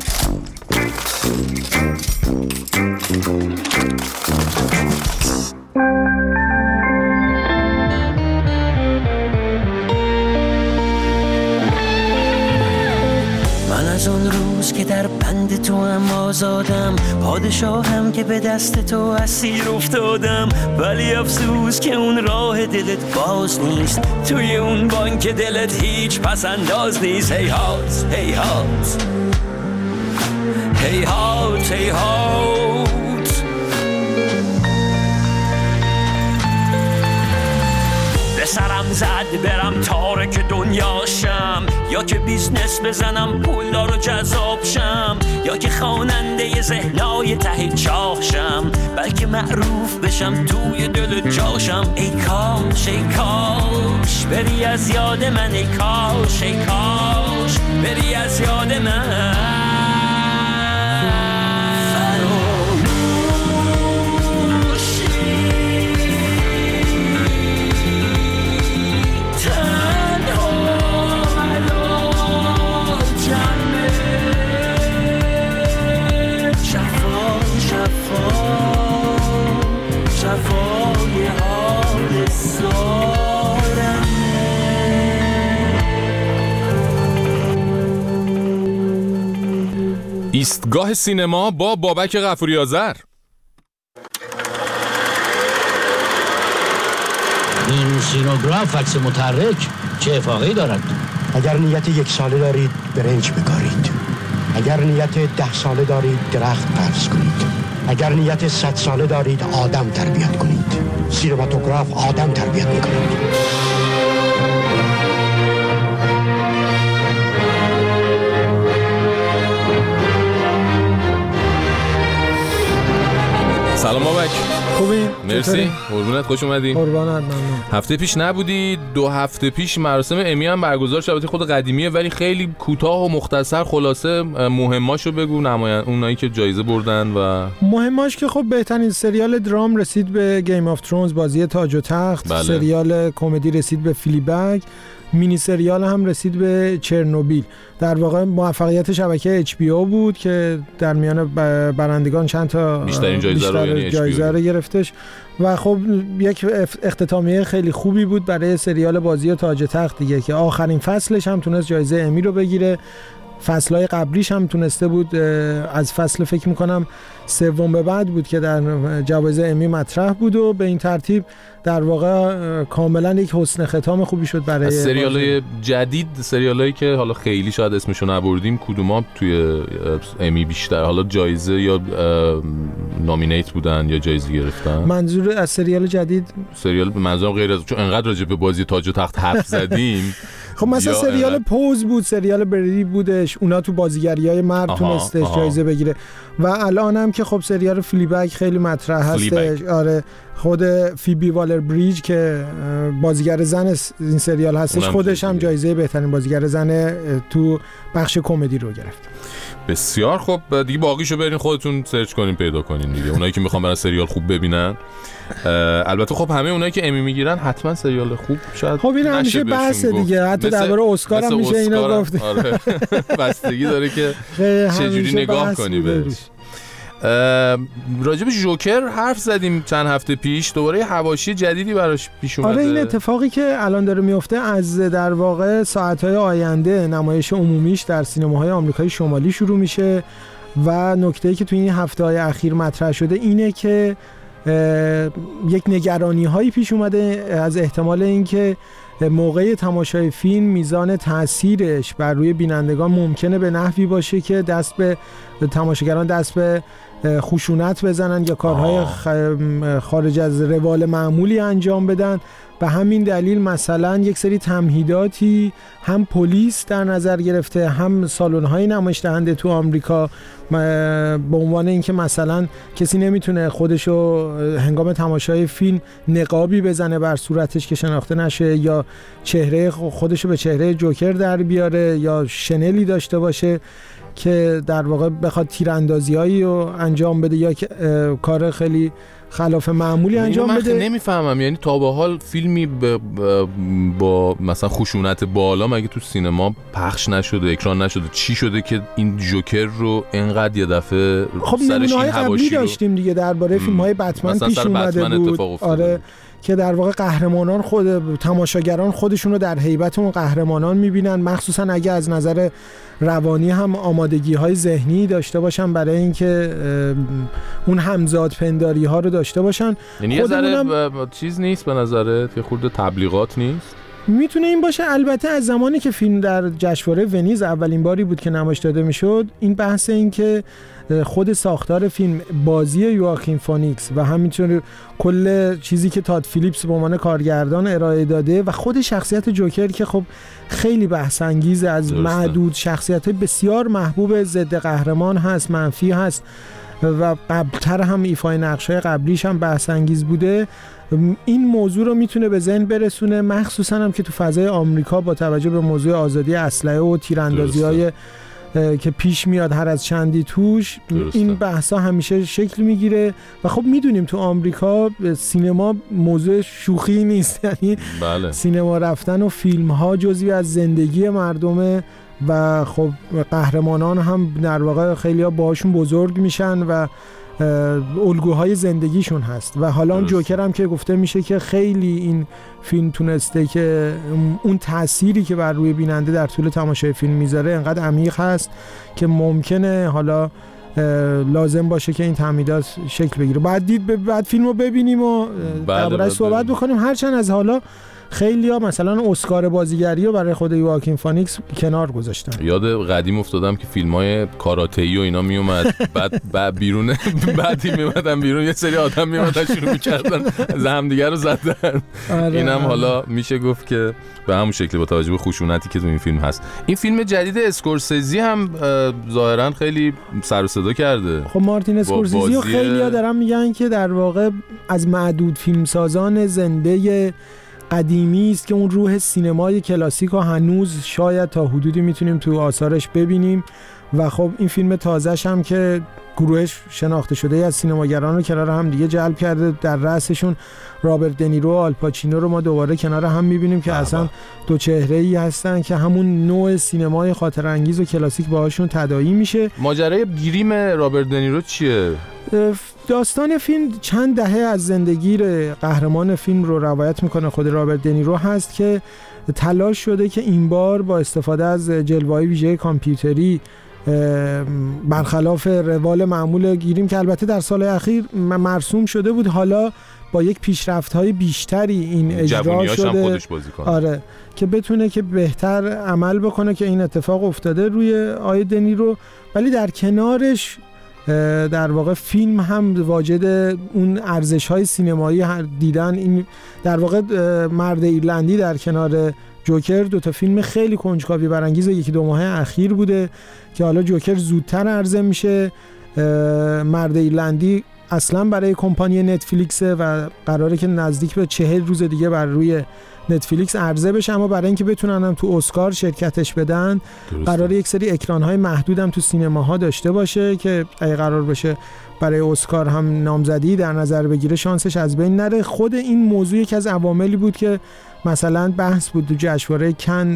Speaker 10: از اون روز که در بند تو هم آزادم، پادشاهم که به دست تو اسیر افتادم، ولی افسوس که اون راه دلت باز نیست، توی اون بانک دلت هیچ پس انداز نیست. هی هات هی هات هی هات هی هات به سرم زد برم تارک دنیاشم، یا که بیزنس بزنم پولدار و جذاب شم، یا که خواننده ذهنای ته چاهشم، بلکه معروف بشم توی دل جاشم. ای کاش ای کاش بری از یاد من، ای کاش ای کاش بری از یاد من.
Speaker 2: ایستگاه سینما با بابک غفوری آذر.
Speaker 15: این سینوگراف عکس متحرک چه افاقه‌ای دارد؟
Speaker 16: اگر نیت یک ساله دارید برنج بکارید، اگر نیت ده ساله دارید درخت فرض کنید، اگر نیت صد ساله دارید آدم تربیت کنید. سینماتوگراف آدم تربیت میکنید.
Speaker 2: سلام بابک.
Speaker 17: خوبی؟
Speaker 2: مرسی. قربونت، خوش اومدی.
Speaker 17: قربانت، ممنون.
Speaker 2: هفته پیش نبودی، دو هفته پیش مراسم امی هم برگزار شد. خود قدیمیه ولی خیلی کوتاه و مختصر خلاصه مهماشو بگو، نمایان اونایی که جایزه بردن. و
Speaker 17: مهماش که خب بهترین سریال درام رسید به گیم آف ترونز، بازی تاج و تخت. بله. سریال کمدی رسید به فلیبگ. مینی سریال هم رسید به چرنوبیل. در واقع موفقیت شبکه اچ بی او بود که در میان برندگان چند تا
Speaker 2: بیشترین جایزه رو یعنی
Speaker 17: جایزه رو گرفتش و خب یک اختتامیه خیلی خوبی بود برای سریال بازی تاج تخت دیگه که آخرین فصلش هم تونست جایزه امی رو بگیره فصلهای قبلیش هم تونسته بود، از فصل فکر میکنم سوم به بعد بود که در جوایز امی مطرح بود و به این ترتیب در واقع کاملا یک حسن ختام خوبی شد برای
Speaker 2: سریال‌های جدید. سریالایی که حالا خیلی شاید اسمشو نبردیم، کدوما توی امی بیشتر حالا جایزه یا نامینیت بودن یا جایزه گرفتن؟
Speaker 17: منظور از سریال جدید
Speaker 2: سریال منظورم غیر از چون انقدر راجع به بازی تاج و تخت حرف زدیم
Speaker 17: خب مثلا سریال
Speaker 2: انقدر...
Speaker 17: پوز بود، سریال بریدی بودش، اونا تو بازیگری‌های مرد تونستش جایزه بگیره و الان هم که خب سریال فلیبگ خیلی مطرح هستش. آره خود فیبی والر بریج که بازیگر زن این سریال هستش خودش هم جایزه بهترین بازیگر زن تو بخش کمدی رو گرفت.
Speaker 2: بسیار خب دیگه باقیشو برین خودتون سرچ کنین پیدا کنین دیگه، اونایی که میخوان برن سریال خوب ببینن. البته خب همه اونایی که امی میگیرن حتما سریال خوب شاید
Speaker 17: خب این همیشه بحث دیگه، حتی درباره اسکار هم میشه اینا گفت.
Speaker 2: آره بستگی داره که چجوری نگاه کنی بهش. راجب جوکر حرف زدیم چند هفته پیش، دوباره حواشی جدیدی براش پیش اومده.
Speaker 17: آره این اتفاقی که الان داره میفته از در واقع ساعت‌های آینده نمایش عمومیش در سینماهای آمریکای شمالی شروع میشه و نکته‌ای که توی این هفته‌های اخیر مطرح شده اینه که یک نگرانی هایی پیش اومده از احتمال اینکه موقع تماشای فیلم میزان تاثیرش بر روی بینندگان ممکنه به نحوی باشه که دست به تماشاگران دست به خشونت بزنن یا کارهای خارج از روال معمولی انجام بدن. به همین دلیل مثلا یک سری تمهیداتی هم پلیس در نظر گرفته هم سالن‌های نمایش دهنده تو آمریکا به عنوان اینکه مثلا کسی نمیتونه خودشو هنگام تماشای فیلم نقابی بزنه بر صورتش که شناخته نشه یا چهره خودشو به چهره جوکر در بیاره یا شنلی داشته باشه که در واقع بخواد تیراندازیایی رو انجام بده یا کار خیلی خلاف معمولی انجام بده.
Speaker 2: نمیفهمم یعنی تا به حال فیلمی با, با مثلا خشونت بالا مگه تو سینما پخش نشده، اکران نشده؟ چی شده که این جوکر رو اینقدر یه دفعه
Speaker 17: خب
Speaker 2: سرش این
Speaker 17: حواشی رو داشتیم دیگه درباره فیلم‌های بتمن پیش اومده بود. آره که در واقع قهرمانان خود تماشاگران خودشون رو در هیبت اون قهرمانان می‌بینن، مخصوصا اگه از نظر روانی هم آمادگی‌های ذهنی داشته باشن برای اینکه اون همزاد پنداری ها رو داشته باشن.
Speaker 2: یعنی یه ذره چیز نیست به نظرت که خورده تبلیغات نیست؟
Speaker 17: میتونه این باشه. البته از زمانی که فیلم در جشنواره ونیز اولین باری بود که نمایش داده میشد، این بحث این که خود ساختار فیلم، بازی یواکین فونیکس و همینطور کل چیزی که تاد فیلیپس به عنوان کارگردان ارائه داده و خود شخصیت جوکر که خب خیلی بحث انگیز، از درسته. معدود شخصیت بسیار محبوب ضد قهرمان هست، منفی هست و قبلتر هم ایفای نقش‌های قبلیش هم بحث انگیز بوده. این موضوع رو میتونه به ذهن برسونه، مخصوصا هم که تو فضای آمریکا با توجه به موضوع آزادی اسلحه و تیراندازی‌های که پیش میاد هر از چندی توش، درسته. این بحثا همیشه شکل میگیره و خب میدونیم تو آمریکا سینما موضوع شوخی نیست، یعنی
Speaker 2: بله.
Speaker 17: سینما رفتن و فیلم ها جزئی از زندگی مردمه و خب قهرمانان هم در واقع خیلی ها باهاشون بزرگ میشن و الگوهای زندگیشون هست و حالا اون جوکر هم که گفته میشه که خیلی این فیلم تونسته که اون تأثیری که بر روی بیننده در طول تماشای فیلم میذاره انقدر عمیق هست که ممکنه حالا لازم باشه که این تعمیدات شکل بگیره. بعد دید بعد فیلمو ببینیم و درباره‌اش صحبت بکنیم، هرچند از حالا خیلی ها مثلا اسکار بازیگری رو برای خود یواکین فونیکس کنار گذاشتن.
Speaker 2: یاد قدیم افتادم که فیلم‌های کاراته‌ای و اینا میومد بعد بعد بیرون بعدی میومدن بیرون یه سری آدم میومدن شروع می‌کردن از همدیگه رو زدن.
Speaker 17: آره
Speaker 2: اینم
Speaker 17: آره.
Speaker 2: حالا میشه گفت که به همون شکلی با توجه به خشونتی که تو این فیلم هست. این فیلم جدید اسکورسیزی هم ظاهرا خیلی سر و صدا کرده.
Speaker 17: خب مارتین اسکورسیزی بازی... خیلی‌ها دارن میگن که در واقع از معدود فیلمسازان زنده قدیمی است که اون روح سینمای کلاسیک رو هنوز شاید تا حدودی میتونیم تو آثارش ببینیم و خب این فیلم تازه‌ش هم که گروهش شناخته شده از سینماگران رو کنار هم دیگه جلب کرده. در رأسشون رابرت دنیرو و آلپاچینو رو ما دوباره کنار هم می‌بینیم که اصلا دو چهره‌ای هستن که همون نوع سینمای خاطر انگیز و کلاسیک باهاشون تداعی میشه.
Speaker 2: ماجرای گریم رابرت دنیرو چیه؟
Speaker 17: داستان فیلم چند دهه از زندگی قهرمان فیلم رو روایت میکنه. خود رابرت دنیرو هست که تلاش شده که این بار با استفاده از جلوه‌های ویژه کامپیوتری برخلاف روال معمول گیریم که البته در سال اخیر مرسوم شده بود، حالا با یک پیشرفت‌های بیشتری این اجرا شده
Speaker 2: هم خودش بازی کنه.
Speaker 17: آره که بتونه که بهتر عمل بکنه که این اتفاق افتاده روی آی دنیرو. ولی در کنارش در واقع فیلم هم واجد اون ارزش‌های سینمایی دیدن. این در واقع مرد ایرلندی در کنار جوکر دو تا فیلم خیلی کنجکاوی برانگیز یکی دو ماه اخیر بوده که حالا جوکر زودتر عرضه میشه. مرد ایرلندی اصلا برای کمپانی نتفلیکس و قراره که نزدیک به چهل روز دیگه بر روی نتفلیکس عرضه بشه، اما برای اینکه بتونن هم تو اسکار شرکتش بدن قراره یک سری اکران‌های محدود هم تو سینماها داشته باشه که اگه قرار بشه برای اسکار هم نامزدی در نظر بگیره شانسش از بین نره. خود این موضوع یکی از عواملی بود که مثلا بحث بود تو جشنواره کن،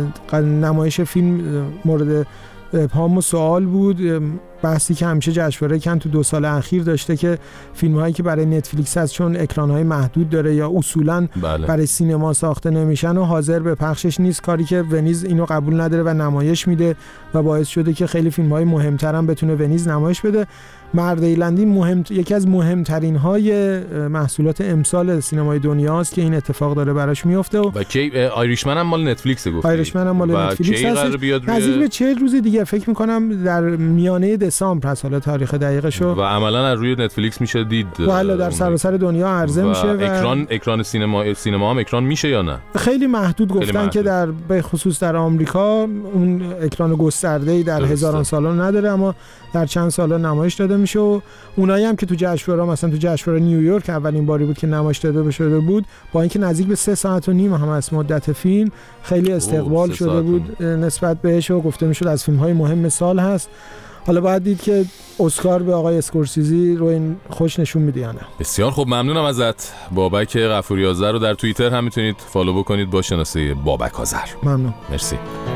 Speaker 17: نمایش فیلم مورد ابهام و سوال بود، بحثی که همیشه جشنواره کن تو دو سال اخیر داشته که فیلم هایی که برای نتفلیکس هست چون اکران های محدود داره یا اصولا بله. برای سینما ساخته نمیشن و حاضر به پخشش نیست، کاری که ونیز اینو قبول نداره و نمایش میده و باعث شده که خیلی فیلم های مهمتر هم بتونه ونیز نمایش بده. مرد ایرلندی مهم یکی از مهمترین های محصولات امسال سینمای دنیاست که این اتفاق داره براش میفته. و,
Speaker 2: و کی آیریشمن هم مال نتفلیکس گفت.
Speaker 17: آیریشمن هم مال نتفلیکس هست. نزدیک به چهل روز دیگه فکر می‌کنم در میانه دسامبر هست، حالا تاریخ دقیقشو
Speaker 2: و عملا از روی نتفلیکس میشه دید
Speaker 17: و حالا در سراسر دنیا عرضه میشه و
Speaker 2: اکران اکران سینما سینما هم اکران میشه یا نه؟
Speaker 17: خیلی محدود گفتن خیلی محدود. که در به خصوص در آمریکا اون اکران گسترده‌ای در درسته. هزاران سالا نداره، اما در چند سالا نمایش داده میشه و اونایی هم که تو جشنواره مثلا تو جشنواره نیویورک اولین باری بود که نمایش داده شده بود با اینکه نزدیک به سه ساعت و نیم هم از مدت فیلم خیلی استقبال شده بود نسبت بهش و گفته میشد از فیلم‌های مهم سال هست. حالا باید دید که اسکار به آقای اسکورسیزی رو این خوش نشون میده یا نه.
Speaker 2: بسیار خوب، ممنونم ازت. بابک غفوری آذر رو در توییتر هم میتونید فالو بکنید با شناسه بابک آذر.
Speaker 17: ممنون.
Speaker 2: مرسی.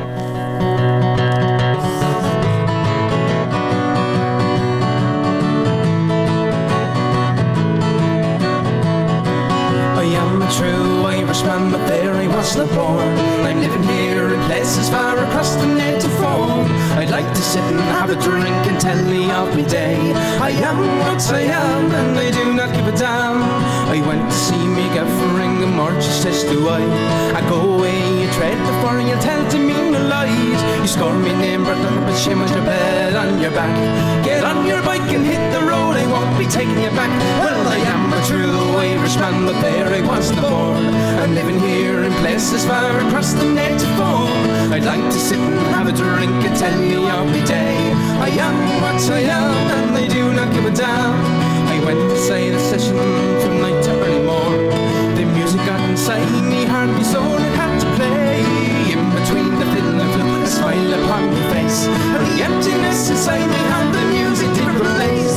Speaker 10: Irishman, but there I wasn't born. I'm living here in places far across the native form. I'd like to sit and have a drink and tell me of my day. I am what I am and I do not give a damn. I went to see me girlfriend and more just says do I. I go away, you tread before you tell to me no lies. You score me name, but I'm a shame with your bed on your back. Get on your bike and hit the road, I won't be taking you back. Well, I am a true Irishman, but there I wasn't born. I'm living here in places far across the native form. I'd like to sit and have a drink and tell you of my day. I am what I am and I do not give a damn. I went to say the session from night to early morn. The music got inside me, heart me soul it had to play. In between the fiddle and flute, a smile upon my face, and the emptiness inside me had the music to replace.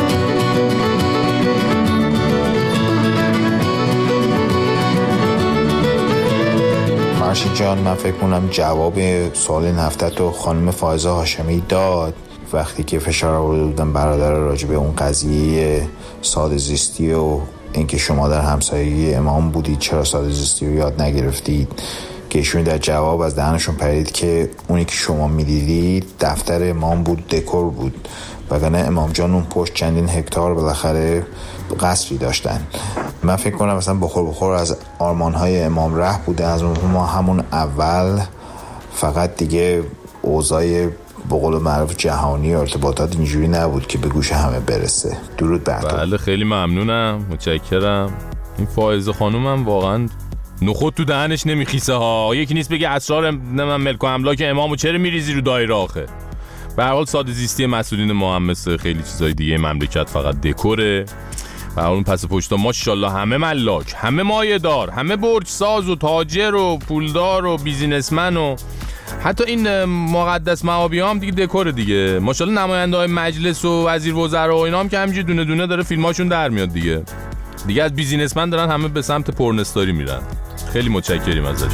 Speaker 18: مرشید جان، من فکر کنم جواب سوال این هفته تو خانم فائزه هاشمی داد وقتی که فشار آورده بودن برادر راجع به اون قضیه ساده زیستی و اینکه شما در همسایگی امام بودید چرا ساده زیستی رو یاد نگرفتید، که ایشون در جواب از دهنشون پرید که اونی که شما میدیدید دفتر امام بود، دکور بود، وگرنه امام جان اون پشت چندین هکتار بالاخره قصری داشتن. من فکر کنم مثلا بخور بخور از آرمان‌های امام ره بوده از ما همون اول، فقط دیگه اوضاع به قول معروف جهانی و ارتباطات اینجوری نبود که به گوش همه برسه. درود بر تو.
Speaker 2: بله خیلی ممنونم، متشکرم. این فائزه خانومم واقعا نخود تو دهنش نمیخیسه ها. یکی نیست بگه اسرار من ملک و املاک امامو چرا میریزی رو دایره آخه. به هر حال ساده زیستی مسئولین ما هم مثل خیلی چیزای دیگه مملکت فقط دکوره. و اون پس پشتا ماشاءالله همه ملاک، همه مایه دار، همه برج ساز و تاجر و پولدار و بیزینسمن و حتی این مقدس معابی هم دیگه دکور دیگه. ماشاءالله نماینده های مجلس و وزیر وزرا و اینا هم که همینجوری دونه دونه داره فیلماشون در میاد دیگه. دیگه از بیزینسمن دارن همه به سمت پورنستاری میرن. خیلی متشکریم ازشون.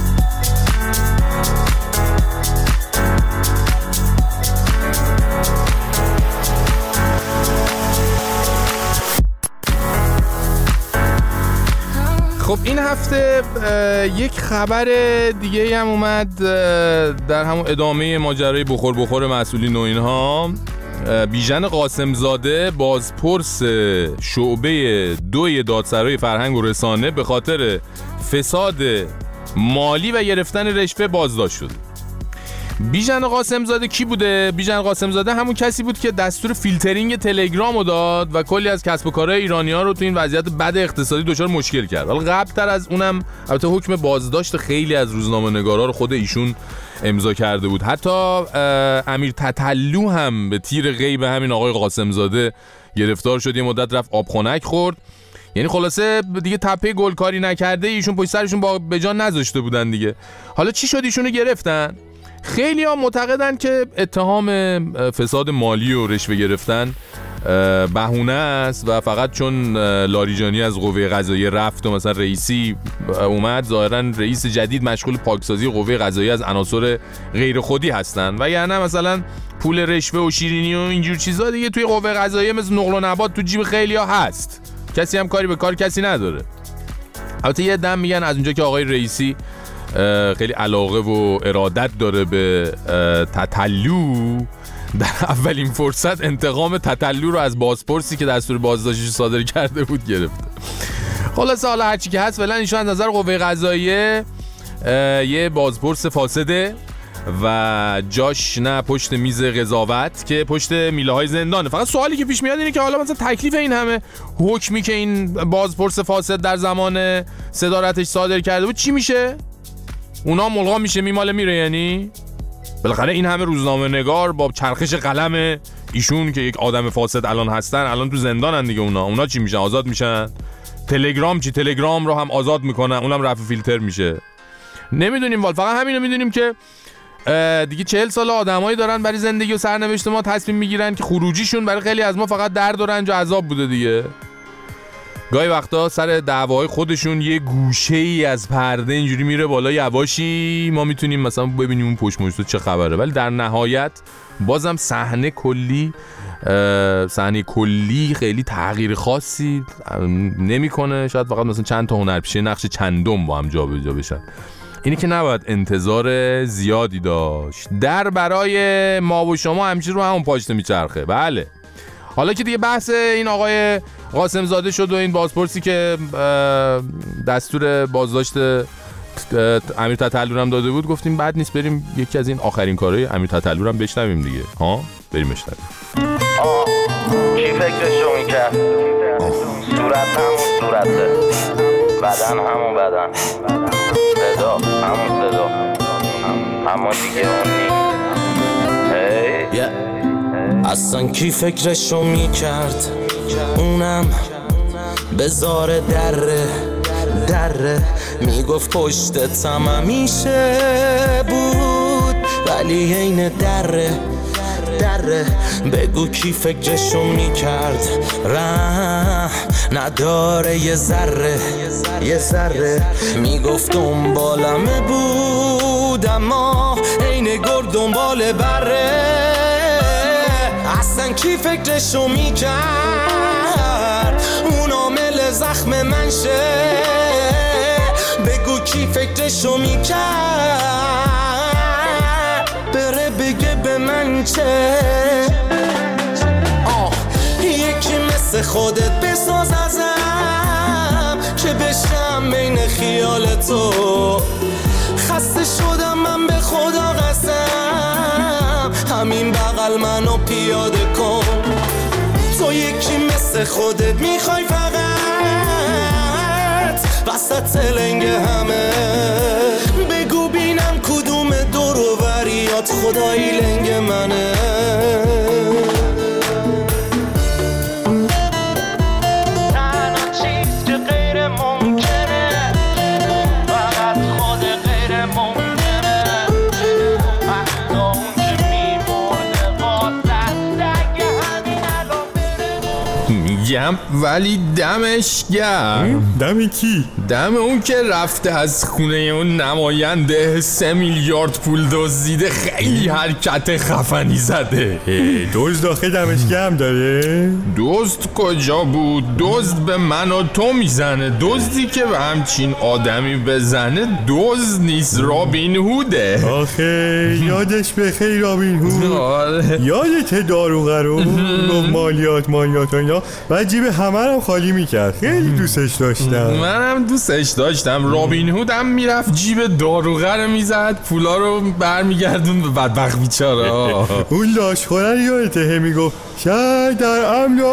Speaker 2: خب این هفته یک خبر دیگه هم اومد در همون ادامه ماجرای بخور بخور مسئولین و اینها. بیژن قاسمزاده بازپرس شعبه دوی دادسرای فرهنگ و رسانه به خاطر فساد مالی و گرفتن رشوه بازداشت شد. بیژن قاسمزاده کی بوده؟ بیژن قاسمزاده همون کسی بود که دستور فیلترینگ تلگرامو داد و کلی از کسب و کارهای ایرانی‌ها رو تو این وضعیت بد اقتصادی دچار مشکل کرد. حالا قبل‌تر از اونم البته حکم بازداشت خیلی از روزنامه‌نگارا رو خود ایشون امضا کرده بود. حتی امیر تتلو هم به تیر غیب همین آقای قاسمزاده گرفتار شد، یه مدت رفت آبخنک خورد. یعنی خلاصه دیگه تپه گلکاری نکرده ایشون پشت سرشون با به جا نذاشته بودن دیگه. حالا چی شد ایشونو گرفتن؟ خیلی ها معتقدن که اتهام فساد مالی و رشوه گرفتن بهونه است و فقط چون لاریجانی از قوه قضاییه رفت و مثلا رئیسی اومد، ظاهرا رئیس جدید مشغول پاکسازی قوه قضاییه از عناصر غیر خودی هستن و یعنی مثلا پول رشوه و شیرینی و اینجور چیزا دیگه توی قوه قضاییه مثل نقل و نبات تو جیب خیلی ها هست، کسی هم کاری به کار کسی نداره. البته یه دم میگن از اونجا که آقای رئیسی خیلی علاقه و ارادت داره به تتلو، در اولین فرصت انتقام تتلو رو از بازپرسی که دستور بازداشتش صادر کرده بود گرفته. خلاصه حالا هرچی که هست فعلا ایشون از نظر قوه قضاییه یه بازپرس فاسده و جاش نه پشت میز قضاوت که پشت میله های زندانه. فقط سوالی که پیش میاد اینه که حالا مثلا تکلیف این همه حکمی که این بازپرس فاسد در زمان صدارتش صادر کرده بود چی میشه؟ اونا ملغا میشه میماله میره؟ یعنی بالاخره این همه روزنامه نگار با چرخش قلم ایشون که یک آدم فاسد الان هستن الان تو زندانن دیگه. اونا اونا چی میشن؟ آزاد میشن؟ تلگرام چی؟ تلگرام رو هم آزاد میکنن، اونم رفع فیلتر میشه. نمیدونیم وال، فقط همینو میدونیم که دیگه چهل سال آدمایی دارن برای زندگی و سرنوشت ما تصمیم میگیرن که خروجیشون برای خیلی از ما فقط درد و رنج و عذاب بوده دیگه. گاهی وقتا سر دعواهای خودشون یه گوشه ای از پرده اینجوری میره بالا یواشی، ما میتونیم مثلا ببینیم اون پشت مشت چه خبره، ولی در نهایت بازم صحنه کلی صحنه کلی خیلی تغییر خاصی نمیکنه. شاید فقط مثلا چند تا هنرپیشه نقش چندم با هم جابجا بشن. اینی که نباید انتظار زیادی داشت. در برای ما و شما همیشه رو همون پاشنه میچرخه. بله حالا که دیگه بحث این آقای قاسمزاده شد و این بازپرسی که دستور بازداشت امیر تتلو هم داده بود، گفتیم بد نیست بریم یکی از این آخرین کارهای امیر تتلو هم بشنویم دیگه. ها بریم بشنویم.
Speaker 19: آه کی فکرشو میکرد؟ صورت همون صورته، بدن همون بدن، صدا همون صدا، اما دیگه اون نی.
Speaker 8: اصلا کی فکرشو میکرد اونم بزار دره دره، میگفت پشتتم همیشه بود ولی عین دره دره. بگو کی فکرشو میکرد ره نداره یه ذره یه ذره، میگفت دنبالمه بود اما عین گرگ دنبال بره. اصلا کی فکرشو میکرد اون عامل زخم من شه؟ بگو کی فکرشو میکرد بره بگه به من چه؟ آه یکی مثل خودت بساز ازم که بشم بین خیال تو. خسته شدم من به خدا قسم، همین بغل منو پیاده کن. تو یکی مثل خودت میخوای فقط وسط لنگ همه، بگو بینم کدوم دور و بریات خدایی لنگ منه.
Speaker 2: گم، ولی دمش گم.
Speaker 20: دم کی؟
Speaker 2: دم اون که رفته از خونه اون نماینده سه میلیارد پول دزدیده، خیلی حرکت خفنی زده.
Speaker 20: دزد آخه دمش گم داره؟
Speaker 2: دزد کجا بود؟ دزد به من و تو میزنه. دزدی که به همچین آدمی بزنه دزد نیست، رابین هوده.
Speaker 20: آخه یادش بخیر رابین هود. یادت داروغه رو مالیات مالیات و اینا بعد جیب همه رو خالی میکرد. خیلی دوستش داشتم.
Speaker 2: منم دوستش داشتم. رابین هود هم میرفت جیب داروغه رو میزد، پولا رو برمیگردون به بدبخت بیچاره.
Speaker 20: اون لاشخورن یادته میگفت شاید در امن و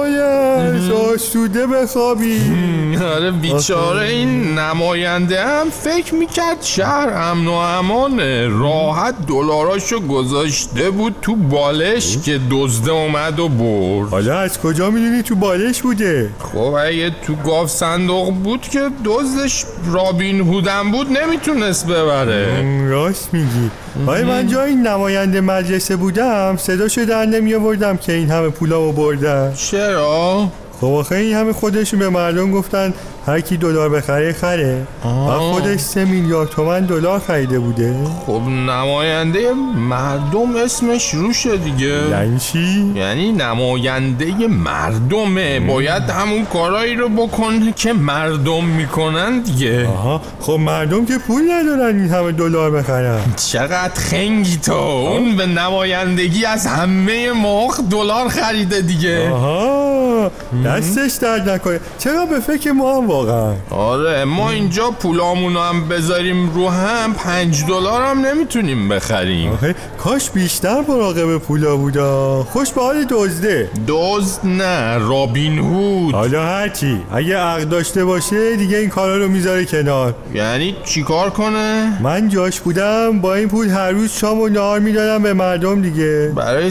Speaker 20: امانش آسوده بخوابی.
Speaker 2: آره بیچاره این نماینده هم فکر میکرد شهر امن و امانه، راحت دلاراشو گذاشته بود تو بالش که دزده اومد و برد.
Speaker 20: حالا از کجا میدونی تو بالش بوده؟
Speaker 2: خب اگه تو گاف صندوق بود که دزدش رابین هودم بود نمیتونست ببره.
Speaker 20: راست میگی. ولی من جای این نماینده مجلسه بودم صداشو در نمی آوردم که این همه پولامو بردن.
Speaker 2: چرا؟
Speaker 20: خب آخه این همه خودشون به مردم گفتن هر کی دلار بخره خره. و خودش سه میلیارد تومن دلار خریده بوده.
Speaker 2: خب نماینده مردم اسمش روشه دیگه.
Speaker 20: یعنی چی؟
Speaker 2: یعنی نماینده مردمه، باید همون کارایی رو بکنه که مردم میکنن دیگه.
Speaker 20: آها خب مردم که پول ندارن این همه دلار بخرن.
Speaker 2: چقدر خنگی تو. اون به نمایندگی از همه مخ دلار خریده دیگه.
Speaker 20: آها دستش درد نکنه. چرا به فکر ما هم واقعا؟
Speaker 2: آره ما اینجا پولامونو هم بذاریم رو هم پنج دلار هم نمیتونیم بخریم.
Speaker 20: آخه کاش بیشتر مراقب پولا بودا. خوش به حال دزده.
Speaker 2: دزد نه، رابین هود.
Speaker 20: حالا هرچی اگه عقل داشته باشه دیگه این کارا رو میذاره کنار.
Speaker 2: یعنی چی کار کنه؟
Speaker 20: من جاش بودم با این پول هر روز شام و نهار میدادم به مردم دیگه.
Speaker 2: برای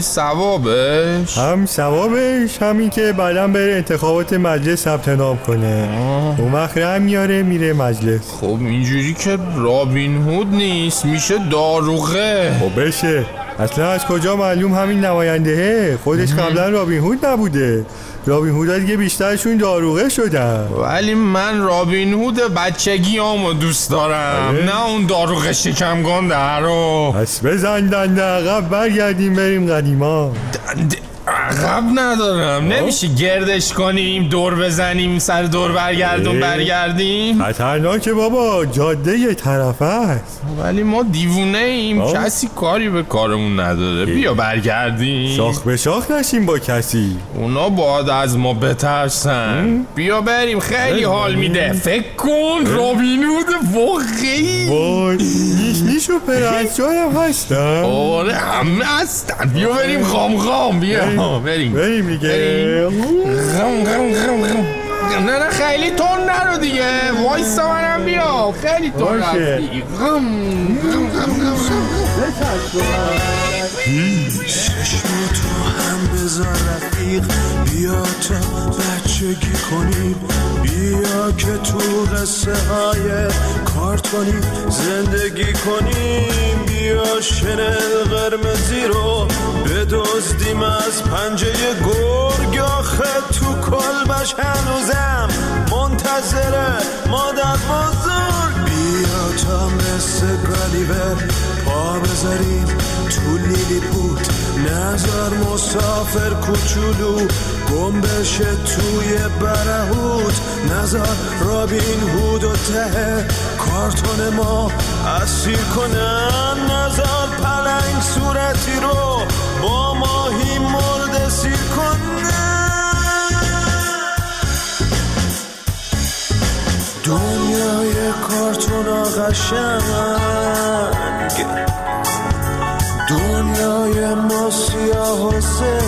Speaker 2: ثوابش؟
Speaker 20: هم ثوابش همین که بعدم بره انتخابات مجلس ثبت نام کنه. اون وقت رم میاره میره مجلس.
Speaker 2: خب اینجوری که رابین هود نیست، میشه داروغه.
Speaker 20: خب بشه. اصلا از کجا معلوم همین نمایندهه خودش قبلا رابین هود نبوده. رابین هود دیگه بیشترشون داروغه شدن.
Speaker 2: ولی من رابین هود بچگی همو دوست دارم. آره؟ نه اون داروغه شکم گنده رو.
Speaker 20: پس بزن دنده عقب برگردیم بریم قدیما.
Speaker 2: دنده عقب ندارم. نمیشه گردش کنیم دور بزنیم سر دور برگردون برگردیم؟
Speaker 20: خطرناکه بابا، جاده یه طرف است.
Speaker 2: ولی ما دیوونه ایم. آه؟ کسی کاری به کارمون نداره. بیا برگردیم.
Speaker 20: شاخ به شاخ نشیم با کسی.
Speaker 2: اونا باید از ما بترسن. بیا بریم خیلی حال میده. فکر کن رابین هود واقعی.
Speaker 20: وای نیش نیش و پرنس‌جای هم هستن.
Speaker 2: آره همه هستن. بیا بریم خام خام. بیا بریم
Speaker 20: بریم دیگه.
Speaker 2: غم غم غم غم. نه نه خیلی تون نرو دیگه. وایسا منم بیا. خیلی تون رفتی. غم غم غم غم.
Speaker 21: چشماتو هم بذار رفیق، بیا تا بچگی کنیم، بیا که تو قصه های کارتونی زندگی کنیم، بیا شنل قرمزی رو بدزدیم از پنجه گرگ، آخه تو کلبش هنوزم منتظره مادر بزرگ، بیا تا مثل گالیور پا بذاریم تو لیلی پوت، نظر مسافر کوچولو گم بشه توی برهوت، نظر رابین هود و ته کارتون ما اسیر کنن، نظر پلنگ صورتی رو با ماهی مرد سیر کنن. دنیای کارتون قشنگ، دنیای ما سیاه و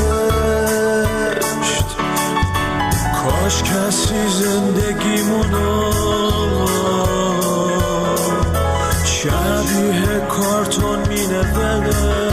Speaker 21: زشت، کاش کسی زندگیمونو شبیه کارتون می نوشت.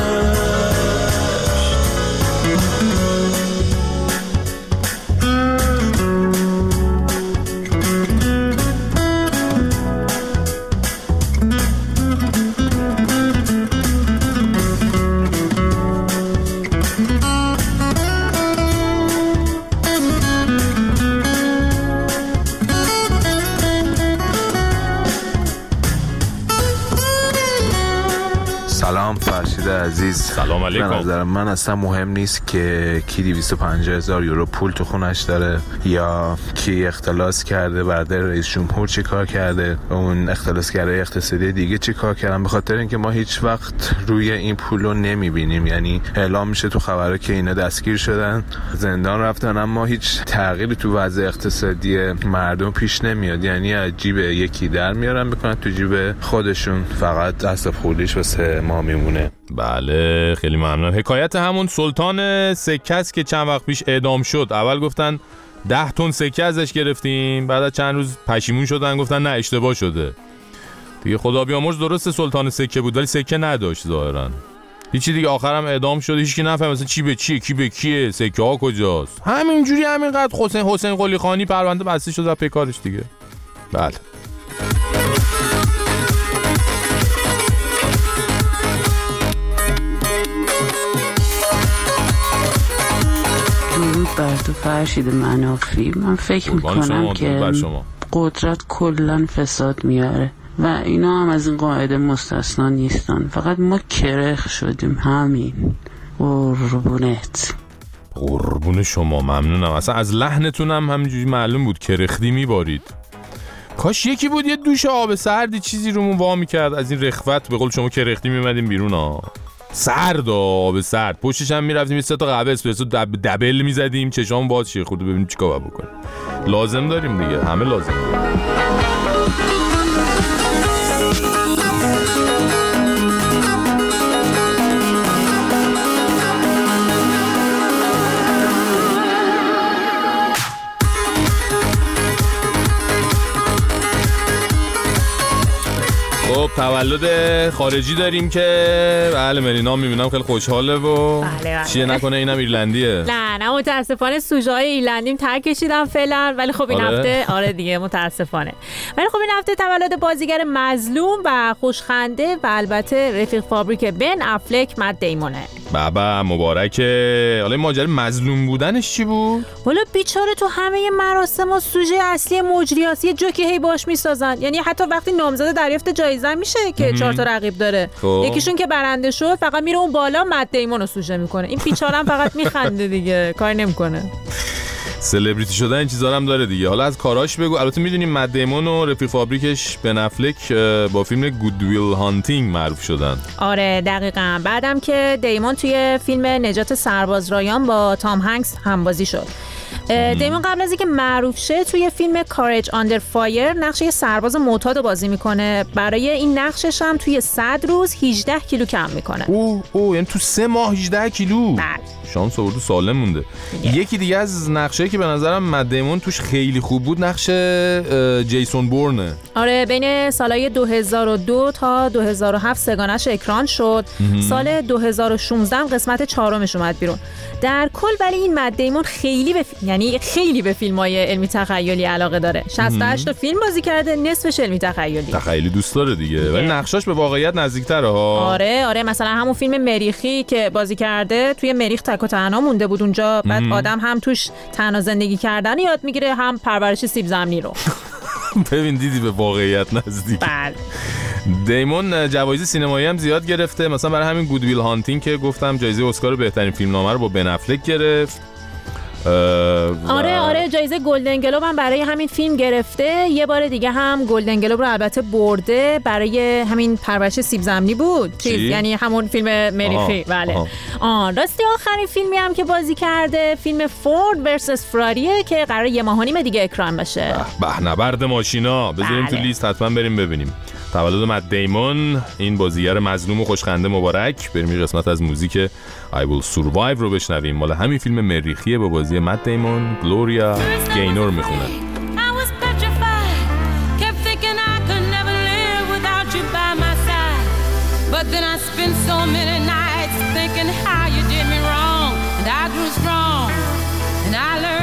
Speaker 3: سلام فرشید عزیز.
Speaker 2: سلام علیکم.
Speaker 3: به نظر من اصلا مهم نیست که کی دویست و پنجاه هزار یورو پول تو خونش داره یا کی اختلاس کرده، برادر رئیس جمهور چی کار کرده، اون اختلاسگرای اقتصادی دیگه چی کار کردن، به خاطر اینکه ما هیچ وقت روی این پولو نمیبینیم. یعنی اعلام میشه تو خبرها که اینا دستگیر شدن، زندان رفتن، اما هیچ تغییری تو وضع اقتصادی مردم پیش نمیاد. یعنی از جیب یکی در میارن بکنن تو جیب خودشون، فقط دست پولیش واسه ما میمونه.
Speaker 2: بله خیلی ممنون. حکایت همون سلطان سکه است که چند وقت پیش اعدام شد. اول گفتن ده تن سکه ازش گرفتیم، بعد از چند روز پشیمون شدن گفتن نه اشتباه شده دیگه. خدا بیامرز درست سلطان سکه بود ولی سکه نداشت ظاهرا. هیچی دیگه، آخرم اعدام شده، هیچ کی نفهمه مثلا چی به چیه، کی به کیه، سکه ها کجاست. همینجوری همینقدر حسین حسین قلی خانی پرونده بسته شد و پیکارش دیگه. بله
Speaker 22: درود بر تو فرشید منافی. من فکر میکنم که قدرت کلن فساد میاره و اینا هم از این قاعده مستثنا نیستن، فقط ما کرخ شدیم. همین. قربونت.
Speaker 2: قربون شما، ممنونم. اصلا از لحنتون هم همینجوری معلوم بود کرختی میبارید. کاش یکی بود یه دوش آب سردی چیزی رومون وا میکرد، از این رخوت به قول شما کرختی میمدیم بیرون ها. سرد آب سرد، پشتش هم میرفتیم سه تا قهوه اسپرسو دب دبل میزدیم، چشام باز شه خود ببینیم چیکار باید بکنیم. لازم داریم دیگه، همه لازم داریم. خب تولد خارجی داریم که بله ملینا میبینم خیلی خوشحاله و
Speaker 9: بله بله.
Speaker 2: چیه نکنه اینم ایرلندیه.
Speaker 9: نه نه متاسفانه سوژه های ایرلندیم ترک کشیدم فعلا، ولی خب این
Speaker 2: آره.
Speaker 9: هفته آره دیگه متاسفانه، ولی خب این هفته تولد بازیگر مظلوم و خوشخنده و البته رفیق فابریک بن افلک مت دیمونه.
Speaker 2: بابا مبارکه. حالا ماجرا مظلوم بودنش چی بود؟
Speaker 9: والا بیچاره تو همه مراسم و سوژه اصلی مجریات یه جوکی هی باش میسازن، یعنی حتی وقتی نامزد دریافت جایزه میشه که چهار تا رقیب داره خوب. یکیشون که برنده شد فقط میره اون بالا مت دیمون رو سوژه میکنه، این بیچاره فقط میخنده دیگه، کار نمیکنه.
Speaker 2: سلبریتی شدن این چیزا هم داره دیگه. حالا از کاراش بگو. البته میدونیم مت دیمون و رفیق فابریکش بن افلک با فیلم گود ویل هانتینگ معروف شدن.
Speaker 9: آره دقیقاً. بعدم که دیمون توی فیلم نجات سرباز رایان با تام هنگس همبازی شد. دیمون قبل از اینکه معروف شه توی فیلم کارج آندر فایر نقش یه سرباز معتاد بازی میکنه. برای این نقشش هم توی صد روز هجده کیلو کم میکنه.
Speaker 2: اوه اوه یعنی تو سه ماه هجده کیلو.
Speaker 9: بله.
Speaker 2: شانس آورد سالم مونده. دیگه. یکی دیگه از نقشایی که به نظرم مت دیمون توش خیلی خوب بود نقش جیسون بورنه.
Speaker 9: آره بین سالهای دو هزار و دو تا دو هزار و هفت سگانش اکران شد. سال دو هزار و شانزده قسمت چهارمش اومد بیرون. در کل ولی این مت دیمون خیلی به فیلم، یعنی خیلی به فیلم‌های علمی تخیلی علاقه داره. شصت و هشت تا فیلم بازی کرده، نصفش علمی تخیلی.
Speaker 2: تخیلی دوست داره دیگه. ولی نقشاش به واقعیت نزدیک‌تره ها.
Speaker 9: آره آره مثلا همون فیلم مریخی که بازی کرده، توی مریخ تک و تنها مونده بود اونجا، بعد مم. آدم هم توش تنها زندگی کردن یاد میگیره، هم پرورش سیب زمینی رو.
Speaker 2: ببین دیدی به واقعیت نزدیک.
Speaker 9: بله.
Speaker 2: دیمون جوایز سینمایی هم زیاد گرفته، مثلا برای همین گود ویل هانتینگ که گفتم جایزه اسکار بهترین فیلمنامه رو با بن افلک گرفت.
Speaker 9: آره آره جایزه گلدن گلوب هم برای همین فیلم گرفته. یه بار دیگه هم گلدن گلوب رو البته برده برای همین پرورش سیب زمینی بود چیز، یعنی همون فیلم مریخی. بله. آه راستی آخرین فیلمی هم که بازی کرده فیلم فورد ورسس فراریه که قرار یه ماه و نیم دیگه اکران بشه.
Speaker 2: به نبرد ماشینا بذاریم بله. تو لیست حتما بریم ببینیم. تولد مت دیمون، این بازیگر مظلوم و خوشخنده مبارک. بریم یه قسمت از موزیک I Will Survive رو بشنویم، مال همین فیلم مریخیه با بازی مت دیمون. گلوریا گینور میخونه.
Speaker 23: I